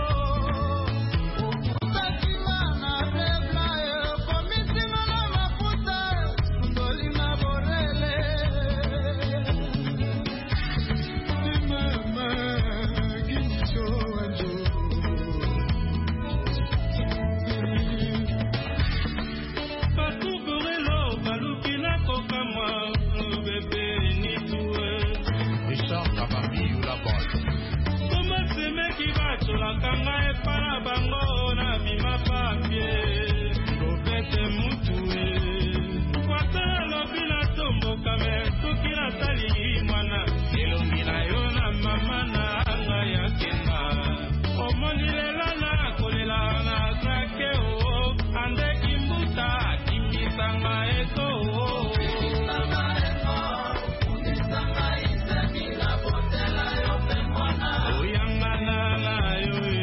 Speaker 16: okutakima na rebla e komisima na mafuta ndoli na borele mama ginicho wanjo
Speaker 9: Bakuburelo balukina koka mwa bebe nitue Richard Kabambi ou la bosse. Comment ces mecs qui battent la kanga et para bango na bima papier Robete mutue Kwata lobi na tombo kame tuki na tali mwana elongi na yo na mama na anga ya kenga omoni lela na kolela na krake o ande kimbuta kimisanga eko oyangana na yo e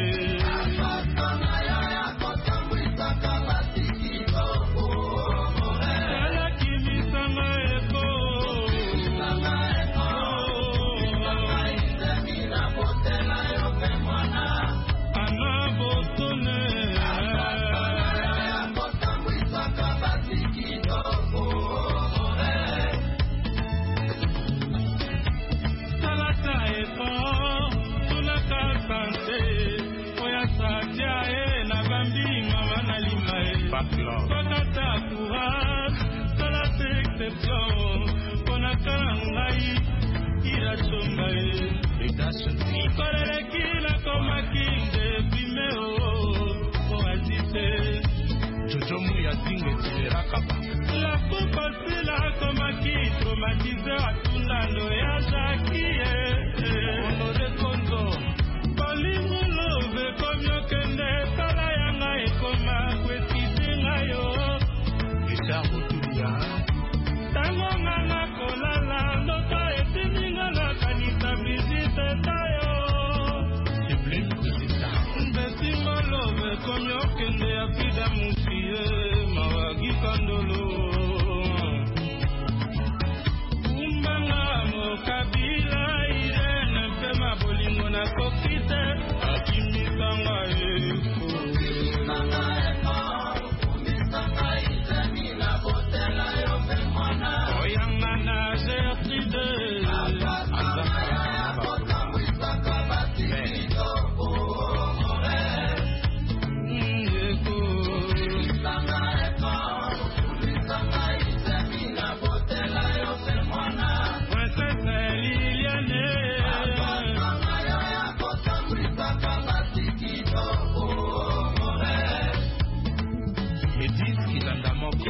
Speaker 9: tala kimisanga eko ana botone talaka eko tulaka sante oya satia e na bambinga wana lima e bakata courage talaka exception pona kala ngai irachonga e ikoleleki na komaki nde bime o oazite jojomu ya tinge tileraka ba la puposila komaki traumatize atundando ya jakie onore konzo bolingo love komiokende tala yanga ekoma kwesisinga yo Richard Otulia tango nganga kolala ndoto etiminga na kanisa visite tayo Sublime Kusita mbesingo love komiokende ya pida musie mawagi kandolo umbanga mokabila irene mpema bolingo na kokite akimisanga eko oyangana Gertrude Princesse Liliane Edith Kilandamoko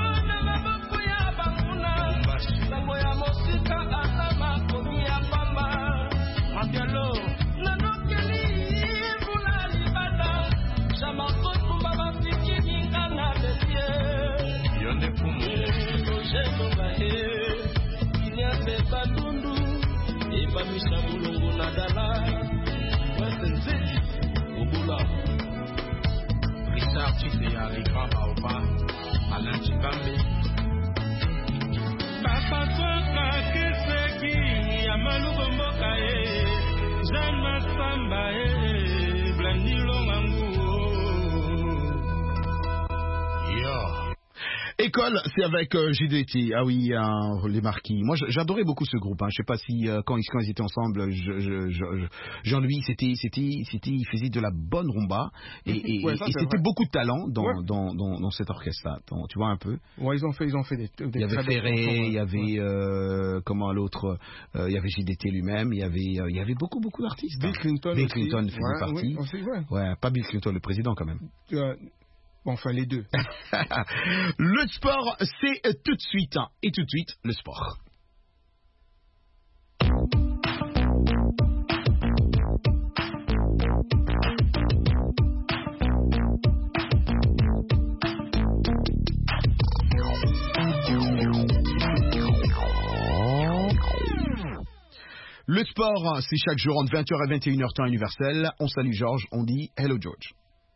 Speaker 9: Sango ya mosika azama komi ya pamba Mabialo nanokeli mbula libada Jamako tumba mafiki mingana besie Yonde pumu Loje longa he Inyambe badundu Iba misha mulungu nadala Wese nziji Ubula Richard Chise ya Lika Baoba Alain Chibambe Papa Soka Keseki Yamaluko Mboka e Jean Masamba e Blandi Longangu
Speaker 7: École, c'est avec euh, G D T. Ah oui, euh, les Marquis. Moi, j'adorais beaucoup ce groupe. Hein. Je sais pas si euh, quand, ils, quand ils étaient ensemble, je, je, je, Jean-Louis, c'était, c'était, c'était, il faisait de la bonne rumba et, et, ouais, ça, et c'était vrai. Beaucoup de talent dans, ouais. dans, dans, dans cet orchestre-là. Tu vois un peu.
Speaker 11: Ouais, ils ont fait, ils ont fait des. des
Speaker 7: il y avait Ferré, il y avait ouais. euh, comment l'autre, euh, il y avait G D T lui-même, il y avait, euh, il y avait beaucoup, beaucoup d'artistes.
Speaker 11: Bill Clinton.
Speaker 7: Bill
Speaker 11: aussi.
Speaker 7: Clinton faisait ouais, partie.
Speaker 11: Oui, aussi, ouais.
Speaker 7: ouais, pas Bill Clinton, le président quand même.
Speaker 11: Euh, Enfin, les deux.
Speaker 7: Le sport, c'est tout de suite. Hein. Et tout de suite, le sport. Le sport, c'est chaque jour entre vingt heures et vingt et une heures temps universel. On salue Georges, on dit hello George.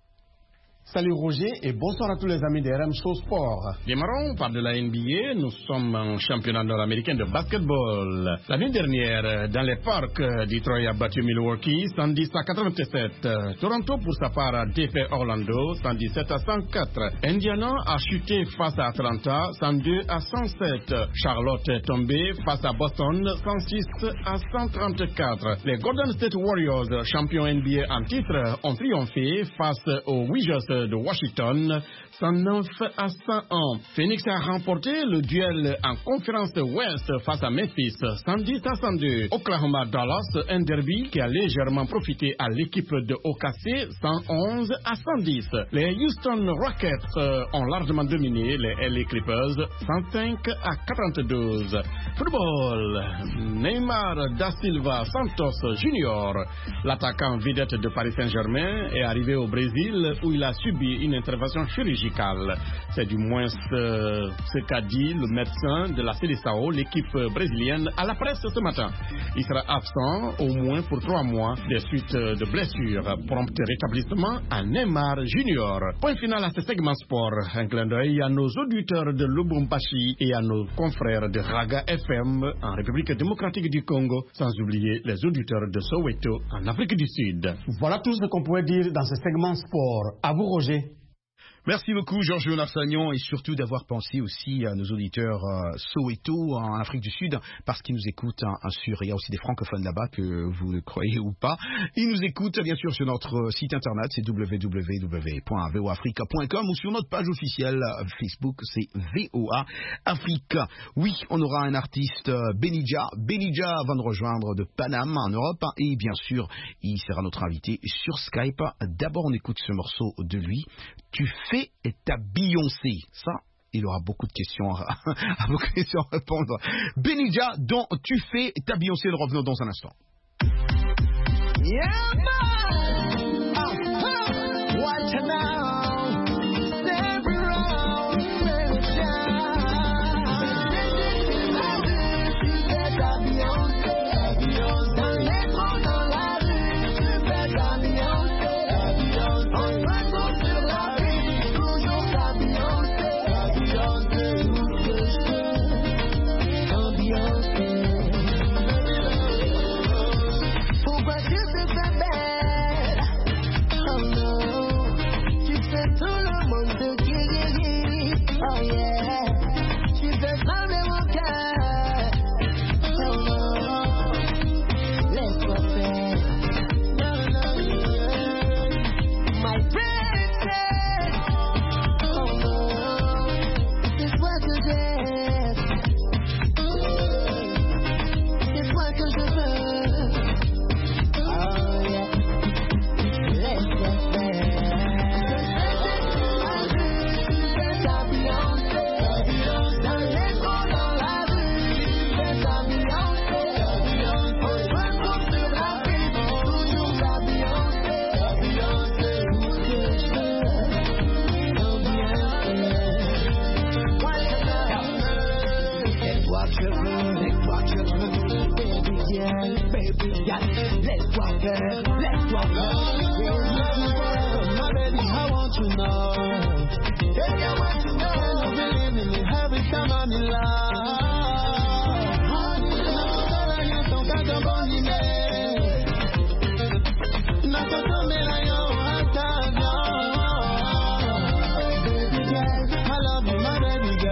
Speaker 17: Salut Roger et bonsoir à tous les amis de R M Show Sport.
Speaker 18: Démarrons par de la N B A. Nous sommes en championnat nord-américain de basketball. L'année dernière, dans les parcs, Detroit a battu Milwaukee cent dix à quatre-vingt-sept. Toronto, pour sa part, a défait Orlando cent dix-sept à cent quatre. Indiana a chuté face à Atlanta cent deux à cent sept. Charlotte est tombée face à Boston cent six à cent trente-quatre. Les Golden State Warriors, champions N B A en titre, ont triomphé face aux Wizards de Washington cent neuf à cent un. Phoenix a remporté le duel en conférence Ouest face à Memphis cent dix à cent deux. Oklahoma Dallas, un derby qui a légèrement profité à l'équipe de O K C cent onze à cent dix. Les Houston Rockets ont largement dominé les L A Clippers cent cinq à quatre-vingt-douze. Football, Neymar da Silva Santos Junior, l'attaquant vedette de Paris Saint-Germain, est arrivé au Brésil où il a subi une intervention chirurgicale. C'est du moins ce, ce qu'a dit le médecin de la Seleção, l'équipe brésilienne, à la presse ce matin. Il sera absent au moins pour trois mois des suites de blessures. Prompt rétablissement à Neymar Junior. Point final à ce segment sport. Un clin d'œil à nos auditeurs de Lubumbashi et à nos confrères de Raga F M en République démocratique du Congo, sans oublier les auditeurs de Soweto en Afrique du Sud.
Speaker 17: Voilà tout ce qu'on pouvait dire dans ce segment sport. À vous, Roger.
Speaker 7: Merci beaucoup, Georges Narsagnon, et surtout d'avoir pensé aussi à nos auditeurs euh, Soweto en Afrique du Sud, parce qu'ils nous écoutent hein, sur, il y a aussi des francophones là-bas, que vous le croyez ou pas. Ils nous écoutent bien sûr sur notre site internet, c'est w w w point v o africa point com, ou sur notre page officielle Facebook, c'est V O A Africa. Oui, on aura un artiste, euh, Benija. Benija va nous rejoindre de Paname en Europe, et bien sûr, il sera notre invité sur Skype. D'abord, on écoute ce morceau de lui. Tu fais ta Beyoncé. Ça, il aura beaucoup de questions à, à, beaucoup de questions à répondre. Benija, dont tu fais ta Beyoncé. Nous revenons dans un instant.
Speaker 16: Yeah, man. Uh-huh. Watch it now. Step around, let it shine. Tu fais ta Beyoncé, ta Beyoncé. Dans les mots, dans la rue, tu fais ta Beyoncé, ta Beyoncé. On passe sur la vie, toujours ta Beyoncé, ta Beyoncé. Tout ce que je fais, ta Beyoncé. Pourquoi tu te fais belle? Oh non, tu fais tout le monde te guérir. Oh yeah, tu fais trembler mon cœur. Oh non, laisse-moi faire. Non, non, yeah. My princess. Oh non, c'est toi que j'aime. C'est toi que je veux. Oh yeah, laisse-moi faire. Tu fais ta Beyoncé, ta Beyoncé. Dans les mots, dans la rue, tu fais ta Beyoncé, ta Beyoncé. On se retrouve sur la piste, toujours ta Beyoncé, ta Beyoncé. Tout ce que je veux, ta Beyoncé. Watch it now. C'est toi que je veux, c'est toi que je veux. Baby girl, baby girl, laisse-toi faire, laisse-toi faire. My baby, I want you now. Baby, I want you now. You believe in me every time I'm in love. Baby girl, I love you, my baby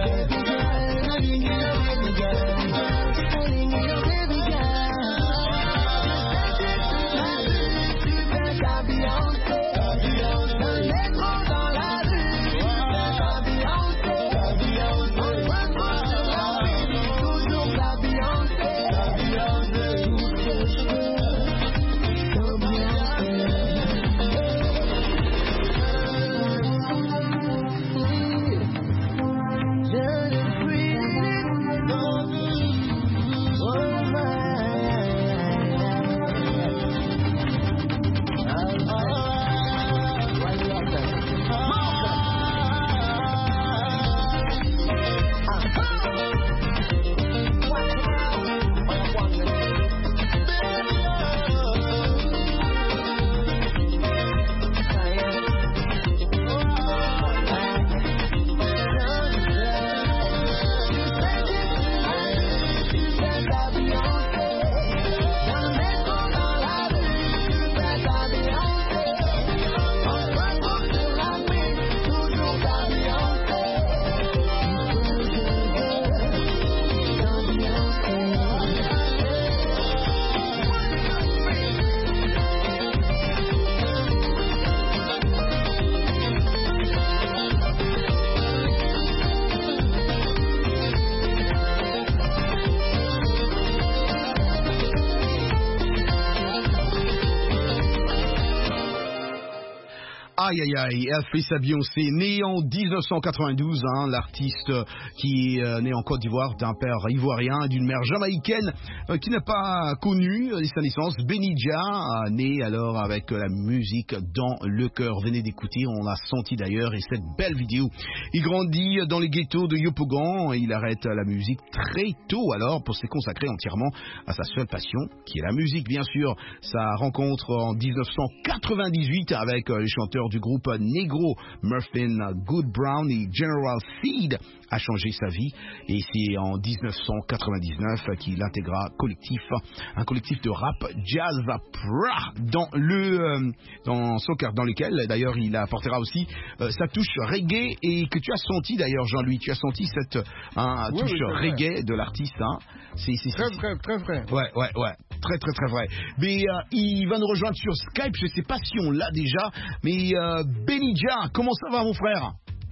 Speaker 7: Aïe aïe aïe, elle fait sa Beyoncé, née en dix-neuf cent quatre-vingt-douze, hein, l'artiste qui est euh, né en Côte d'Ivoire d'un père ivoirien et d'une mère jamaïcaine euh, qui n'a pas connu euh, sa naissance. Benija, euh, né alors avec euh, la musique dans le cœur. Venez d'écouter, on l'a senti d'ailleurs, et cette belle vidéo. Il grandit dans les ghettos de Yopougon, et il arrête la musique très tôt alors pour se consacrer entièrement à sa seule passion, qui est la musique bien sûr. Sa rencontre en dix-neuf cent quatre-vingt-dix-huit avec euh, les chanteurs du groupe Negro, Murphin, Good Brown et General Seed a changé sa vie, et c'est en dix-neuf cent quatre-vingt-dix-neuf qu'il intégra collectif, un collectif de rap jazz pra, dans le euh, dans son cœur, dans lequel d'ailleurs il apportera aussi euh, sa touche reggae, et que tu as senti d'ailleurs Jean-Louis, tu as senti cette hein,
Speaker 11: oui,
Speaker 7: touche
Speaker 11: oui,
Speaker 7: reggae
Speaker 11: vrai.
Speaker 7: de l'artiste, hein. C'est, c'est,
Speaker 11: très
Speaker 7: c'est,
Speaker 11: vrai, très vrai.
Speaker 7: Ouais, ouais, ouais, très très très vrai. Mais euh, il va nous rejoindre sur Skype, je sais pas si on l'a déjà, mais euh, Benija, comment ça va mon frère?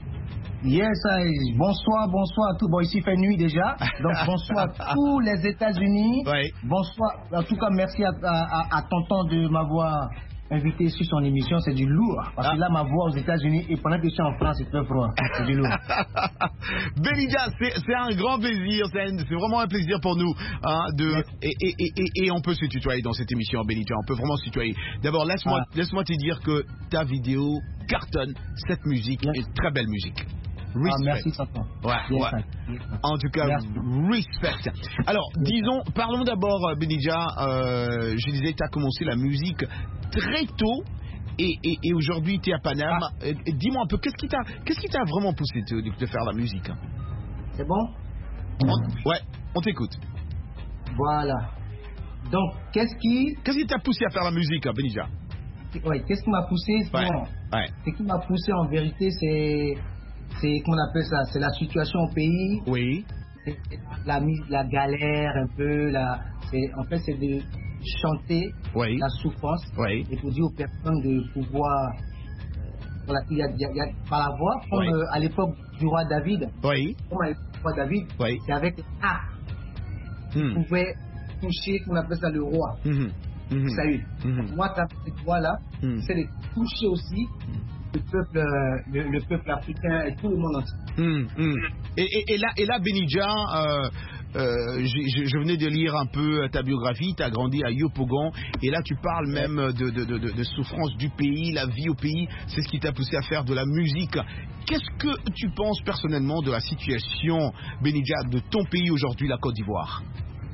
Speaker 19: Yes, I, bonsoir, bonsoir à tous. Bon, ici il fait nuit déjà, donc bonsoir à tous les États-Unis.
Speaker 7: Ouais.
Speaker 19: Bonsoir, en tout cas merci à, à, à Tonton de m'avoir invité sur son émission, c'est du lourd. Parce ah. que là, ma voix aux États-Unis, et pendant que je suis en France, c'est très froid. C'est du lourd.
Speaker 7: Benija, c'est, c'est un grand plaisir, c'est, un, c'est vraiment un plaisir pour nous. Hein, de, et, et, et, et on peut se tutoyer dans cette émission, Benija, on peut vraiment se tutoyer. D'abord, laisse-moi, ah. laisse-moi te dire que ta vidéo cartonne, cette musique yes. est très belle musique. Respect.
Speaker 19: Ah, merci, Tonton.
Speaker 7: Ouais,
Speaker 19: yes,
Speaker 7: ouais.
Speaker 19: Yes,
Speaker 7: en tout cas, merci. Respect. Alors, yes. disons, parlons d'abord, Benija. Euh, je disais que tu as commencé la musique très tôt, et, et, et aujourd'hui tu es à Paname. Ah. Et, dis-moi un peu, qu'est-ce qui t'a, qu'est-ce qui t'a vraiment poussé de, de faire la musique?
Speaker 19: C'est bon?
Speaker 7: on, Ouais, on t'écoute.
Speaker 19: Voilà. Donc, qu'est-ce qui...
Speaker 7: Qu'est-ce qui t'a poussé à faire la musique, Benija?
Speaker 19: Ouais, qu'est-ce qui m'a poussé?
Speaker 7: Ouais.
Speaker 19: Bon,
Speaker 7: ouais.
Speaker 19: Ce qui m'a poussé en vérité, c'est... C'est, comment on appelle ça? C'est la situation au pays.
Speaker 7: Oui.
Speaker 19: C'est la, la galère un peu. La, c'est, en fait, c'est de chanter
Speaker 7: oui.
Speaker 19: la souffrance.
Speaker 7: Oui.
Speaker 19: Et pour dire aux personnes de pouvoir... Voilà, il y a, il y a, il y a, par la voix, comme oui. euh, à l'époque du roi David.
Speaker 7: Oui.
Speaker 19: Comme à l'époque du roi David.
Speaker 7: Oui.
Speaker 19: C'est avec A. Hmm. Vous pouvez toucher, comment on appelle ça, le roi.
Speaker 7: Mm-hmm. Mm-hmm.
Speaker 19: Salut.
Speaker 7: Mm-hmm.
Speaker 19: Moi, cette voix-là, mm. c'est de toucher aussi le peuple, le, le peuple africain et tout le monde entier.
Speaker 7: Mmh, mmh. Et, et, et là, et là, Benija, euh, euh, je, je venais de lire un peu ta biographie. Tu as grandi à Yopougon, et là, tu parles ouais. même de, de, de, de souffrance du pays, la vie au pays. C'est ce qui t'a poussé à faire de la musique. Qu'est-ce que tu penses personnellement de la situation, Benija, de ton pays aujourd'hui, la Côte d'Ivoire?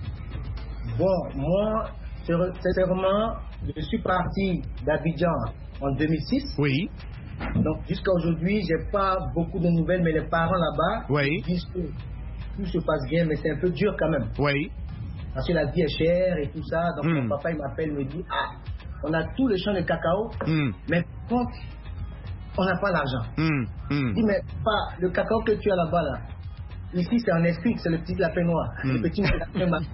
Speaker 19: Bon, moi, sincèrement, je suis parti d'Abidjan en deux mille six.
Speaker 7: Oui.
Speaker 19: Donc jusqu'à aujourd'hui, j'ai pas beaucoup de nouvelles, mais les parents là-bas
Speaker 7: oui.
Speaker 19: disent que tout se passe bien, mais c'est un peu dur quand même.
Speaker 7: Oui.
Speaker 19: Parce que la vie est chère et tout ça. Donc
Speaker 7: mm.
Speaker 19: mon papa il m'appelle, me dit ah, on a tous les champs de cacao,
Speaker 7: mm.
Speaker 19: mais quand on n'a pas l'argent.
Speaker 7: Mm. Mm.
Speaker 19: Il dit mais pas le cacao que tu as là-bas là. Ici c'est en esprit, c'est le petit lapin noir, mm. le petit lapin noir.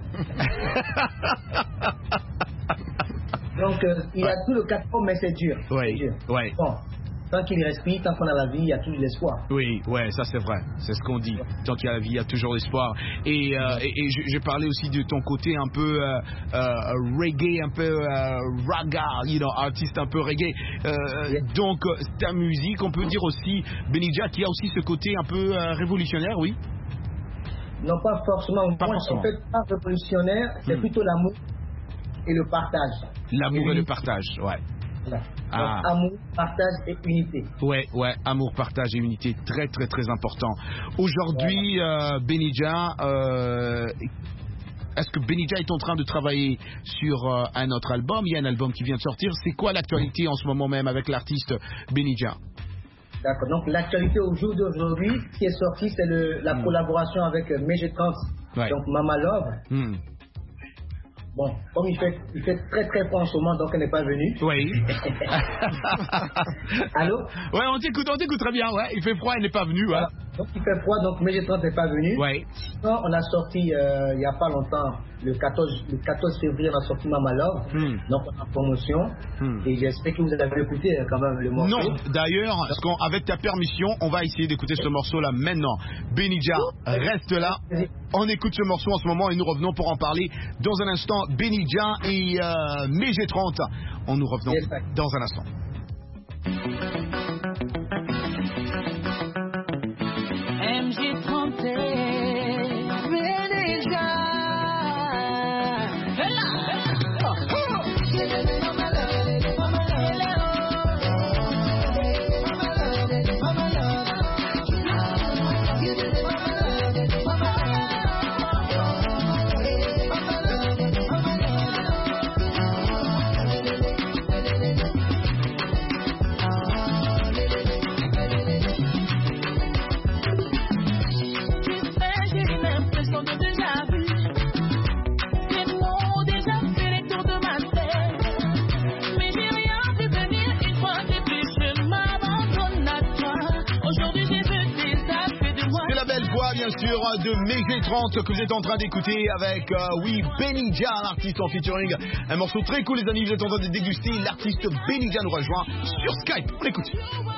Speaker 19: Donc euh, il y a tout le cacao, mais c'est dur.
Speaker 7: Oui.
Speaker 19: C'est dur.
Speaker 7: Oui.
Speaker 19: Bon. Tant qu'il respire, tant qu'on a la vie, il y a toujours l'espoir.
Speaker 7: Oui, ouais, ça c'est vrai, c'est ce qu'on dit. Tant qu'il y a la vie, il y a toujours l'espoir. Et, euh, et, et j'ai parlé aussi de ton côté un peu euh, euh, reggae, un peu euh, raga, you know, artiste un peu reggae. Euh, yeah. Donc ta musique, on peut dire aussi, Benija, qui a aussi ce côté un peu euh, révolutionnaire, oui?
Speaker 19: Non, pas forcément.
Speaker 7: Pas
Speaker 19: Moi,
Speaker 7: forcément.
Speaker 19: en fait, pas révolutionnaire, c'est hmm. plutôt l'amour et le partage.
Speaker 7: L'amour et, et le partage, ouais.
Speaker 19: Voilà.
Speaker 7: Ah.
Speaker 19: Donc, amour, partage et unité.
Speaker 7: Ouais, ouais, amour, partage et unité, très très très important. Aujourd'hui, voilà. euh, Benija, euh, est-ce que Benija est en train de travailler sur euh, un autre album? Il y a un album qui vient de sortir. C'est quoi l'actualité en ce moment même avec l'artiste Benija?
Speaker 19: D'accord, donc l'actualité au jour d'aujourd'hui, ce qui est sorti, c'est le, la mmh. collaboration avec euh, Major trente, ouais. donc Mama Love.
Speaker 7: Mmh.
Speaker 19: Bon, comme il fait, il fait très très froid en ce moment, donc elle n'est pas venue.
Speaker 7: Oui.
Speaker 19: Allô?
Speaker 7: Ouais, on t'écoute, on t'écoute très bien, ouais. Il fait froid, elle n'est pas venue, voilà.
Speaker 19: Ouais. Donc il fait froid, donc Major trente n'est pas venu.
Speaker 7: Ouais.
Speaker 19: Sinon, on a sorti, euh, il n'y a pas longtemps, le quatorze, le quatorze février, on a sorti Mama Love. Hmm. Donc on est en promotion. Hmm. Et j'espère que vous avez écouté quand même le morceau.
Speaker 7: Non, d'ailleurs, avec ta permission, on va essayer d'écouter ce morceau-là maintenant. Benija, reste là. On écoute ce morceau en ce moment et nous revenons pour en parler dans un instant. Benija et euh, Major trente. On nous revenons yes, dans un instant. sûr, de Mai G trente que vous êtes en train d'écouter avec, euh, oui, Benija, l'artiste en featuring. Un morceau très cool, les amis, vous êtes en train de déguster. L'artiste Benija nous rejoint sur Skype. On écoute.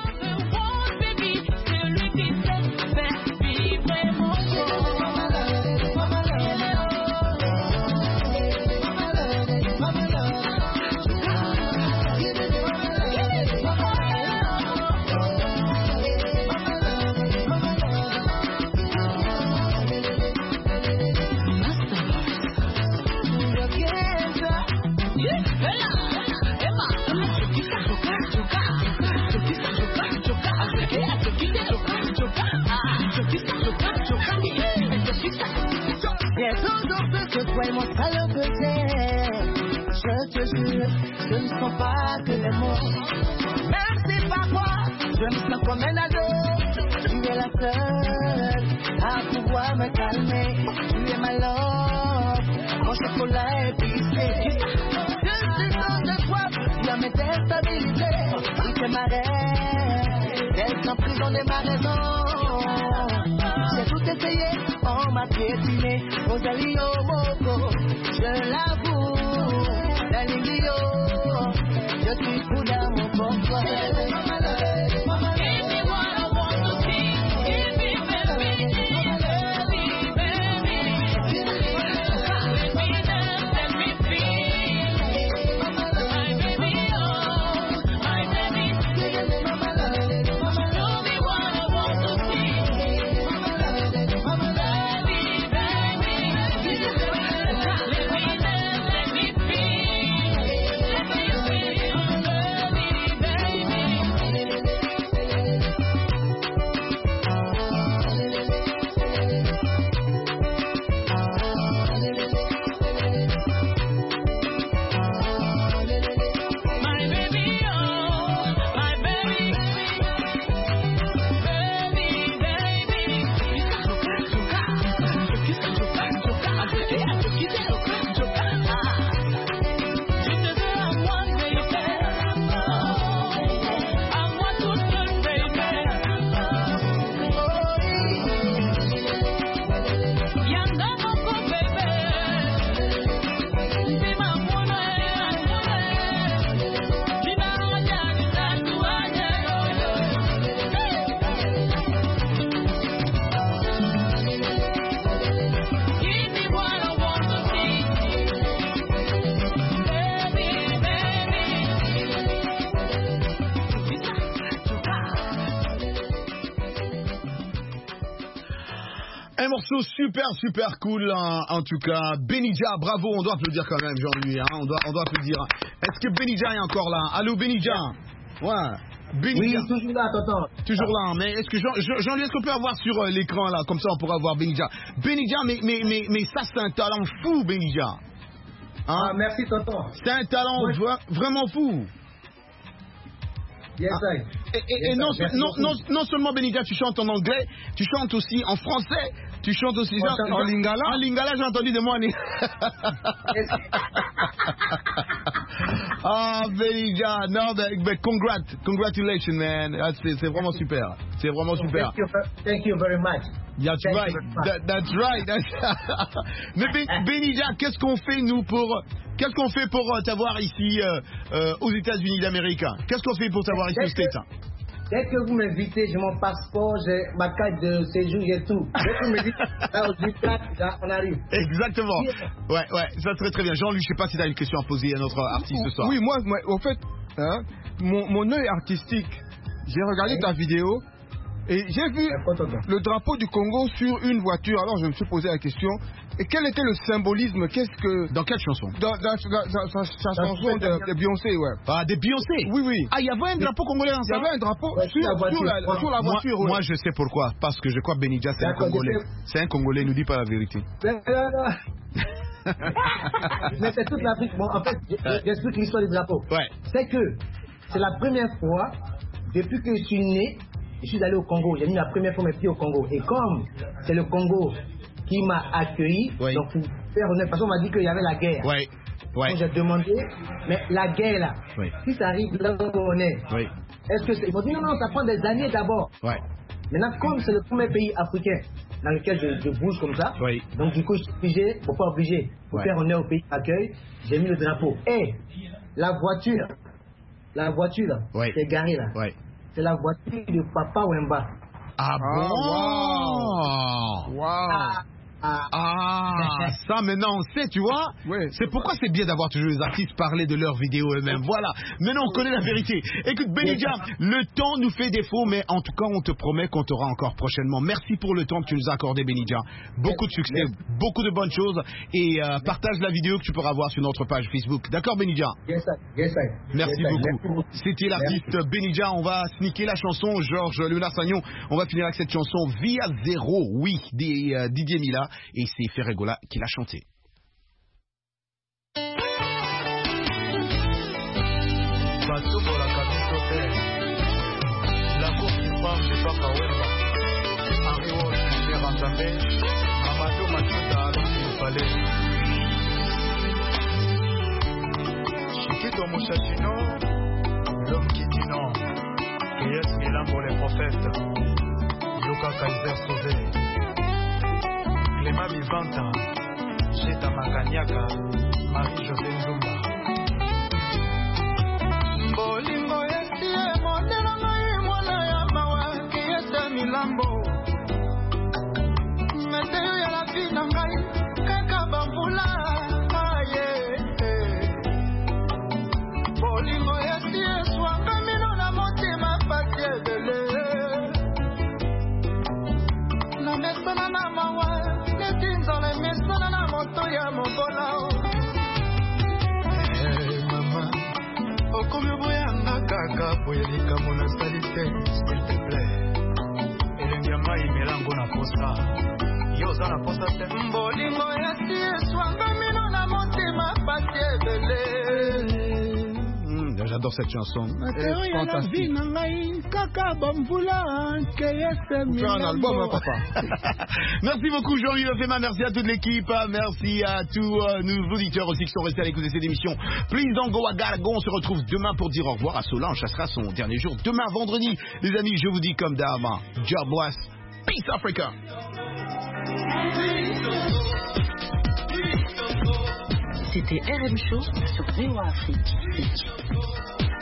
Speaker 20: Moi, ça le faisait. Je te jure, ce ne sont pas que les mots. Même si parfois, je me sens comme un ado. Tu es la seule à pouvoir me calmer. Tu es ma love, mon chocolat épicé. Je suis dans de toi, tu as mes déstabilités. Oui, c'est ma rêve, d'être emprisonné ma raison. J'ai tout essayé, on m'a piétiné. Rosalie au Moco, je l'avoue. La Lilio, je suis fou d'amour pour toi.
Speaker 7: Un morceau super super cool hein, en tout cas. Benija, bravo, on doit applaudir quand même Jean-Louis, hein, on, doit, on doit applaudir. Est-ce que Benija est encore là? Allô Benija? Ouais. Benija.
Speaker 19: Oui, toujours là, tonton.
Speaker 7: Toujours là, mais est-ce que Jean, Jean-Louis, est-ce qu'on peut avoir sur euh, l'écran là, comme ça on pourra voir Benija. Benija, mais, mais, mais, mais ça c'est un talent fou Benija. Hein?
Speaker 19: Ah, merci tonton.
Speaker 7: C'est un talent ouais. Vraiment fou.
Speaker 19: Yes,
Speaker 7: ah. Et, et, et non, non, non, non seulement Benija, tu chantes en anglais, tu chantes aussi en français, tu chantes aussi
Speaker 11: en, genre, en lingala.
Speaker 7: En lingala, j'ai entendu de moi. Ah, Benija, non, mais, mais congrats, congratulations, man. C'est vraiment super. C'est vraiment super.
Speaker 19: Thank you, thank you very much.
Speaker 7: That's
Speaker 19: thank
Speaker 7: right. That, that's right. That's mais Benija, qu'est-ce qu'on fait nous pour Qu'est-ce qu'on fait pour t'avoir ici euh, euh, aux États-Unis d'Amérique? Qu'est-ce qu'on fait pour t'avoir ici aux States?
Speaker 19: Dès que vous m'invitez, j'ai mon passeport, j'ai ma carte de séjour et tout. Dès que vous me dites, là, au Ducat, là, on arrive.
Speaker 7: Exactement. Ouais, ouais, ça serait très bien. Jean-Luc, je sais pas si tu as une question à poser à notre artiste ce soir.
Speaker 11: Oui, moi, moi au fait, hein, mon, mon œil artistique, j'ai regardé oui. ta vidéo et j'ai vu le drapeau du Congo sur une voiture. Alors, je me suis posé la question. Et quel était le symbolisme? Qu'est-ce que...
Speaker 7: Dans quelle chanson?
Speaker 11: Dans, dans, dans, dans sa, sa chanson de, de Beyoncé, ouais.
Speaker 7: Ah, de Beyoncé?
Speaker 11: Oui, oui.
Speaker 7: Ah, il y avait un drapeau congolais ensemble?
Speaker 11: Il y avait un drapeau ouais, sur, la sur, la, sur la voiture,
Speaker 7: moi,
Speaker 11: ouais.
Speaker 7: Moi, je sais pourquoi. Parce que je crois que Benija, c'est un Congolais. C'est un Congolais, nous dit pas la vérité.
Speaker 19: Mais c'est toute l'Afrique. Bon, en fait, j'explique l'histoire du drapeau.
Speaker 7: Ouais.
Speaker 19: C'est que c'est la première fois, depuis que je suis né, je suis allé au Congo. J'ai mis la première fois mes pieds au Congo. Et comme c'est le Congo qui m'a accueilli, oui. donc pour faire honnête, parce qu'on m'a dit qu'il y avait la guerre.
Speaker 7: Oui. Oui.
Speaker 19: Donc j'ai demandé, mais la guerre là, oui. si ça arrive là où on est,
Speaker 7: oui.
Speaker 19: est-ce que c'est... Ils m'ont dit non, non, ça prend des années d'abord.
Speaker 7: Oui.
Speaker 19: Maintenant, comme c'est le premier pays africain dans lequel je, je bouge comme ça.
Speaker 7: Oui.
Speaker 19: Donc du coup, je suis obligé, faut pas obligé, pour
Speaker 7: Ouais.
Speaker 19: faire honneur au pays d'accueil, j'ai mis le drapeau. Et la voiture, la voiture là,
Speaker 7: Ouais.
Speaker 19: c'est garé là.
Speaker 7: Ouais.
Speaker 19: C'est la voiture de Papa Wemba.
Speaker 7: Ah bon?
Speaker 11: Wow.
Speaker 19: Ah, ah.
Speaker 7: Ah, ça maintenant on sait, tu vois. C'est pourquoi c'est bien d'avoir toujours les artistes parler de leurs vidéos eux-mêmes. Voilà, maintenant on connaît la vérité. Écoute Benidja, le temps nous fait défaut, mais en tout cas on te promet qu'on t'aura encore prochainement. Merci pour le temps que tu nous as accordé Benidja. Beaucoup de succès, beaucoup de bonnes choses. Et euh, partage la vidéo que tu pourras voir sur notre page Facebook. D'accord Benidja?
Speaker 19: Yes, sir. Yes, sir.
Speaker 7: Merci
Speaker 19: Yes, sir.
Speaker 7: beaucoup. C'était l'artiste Benidja. On va sneaker la chanson. Georges Léonard Sagnon. On va finir avec cette chanson Via Zéro, oui, des euh, Didier Mila. Et c'est Ferregola qui l'a chanté.
Speaker 9: batobolaka biso te la cour supreme de papa wemba henri wol premier nzambe amado matuta alongi mopale chikito mochachino l'homme qui dit non Keyes Milambo les prophètes Yoka Kaiser Sauvé Clément Vivanta Cheta Makanyaka Marie-José Nzumba
Speaker 16: bolingo esie mondela ngai mwana ya mawa kiyete milambo meteyo ya la vi na ngai kaka bambula aye bolingo esie swanga mino na motema pasi ebele na mesana na mawa neti nzala mesana na moto ya mobola
Speaker 9: okomi boyanga kaka boye likambo nasali te s'il te plaît elengi ya mai melango na posa yo oza na posa te
Speaker 16: bolingo esi eswanga mino na motema pasi ebele.
Speaker 7: J'adore cette chanson.
Speaker 11: C'est fantastique. Faire un album, hein, papa.
Speaker 7: Merci beaucoup Jean-Yves Fema, merci à toute l'équipe, merci à tous euh, nos auditeurs aussi qui sont restés à l'écoute de cette émission. Please don't go, I gotta go. On se retrouve demain pour dire au revoir à Solange. Ça sera son dernier jour. Demain, vendredi, les amis, je vous dis comme d'hab, God bless. Peace Africa.
Speaker 5: C'était R M Show sur V O A Afrique.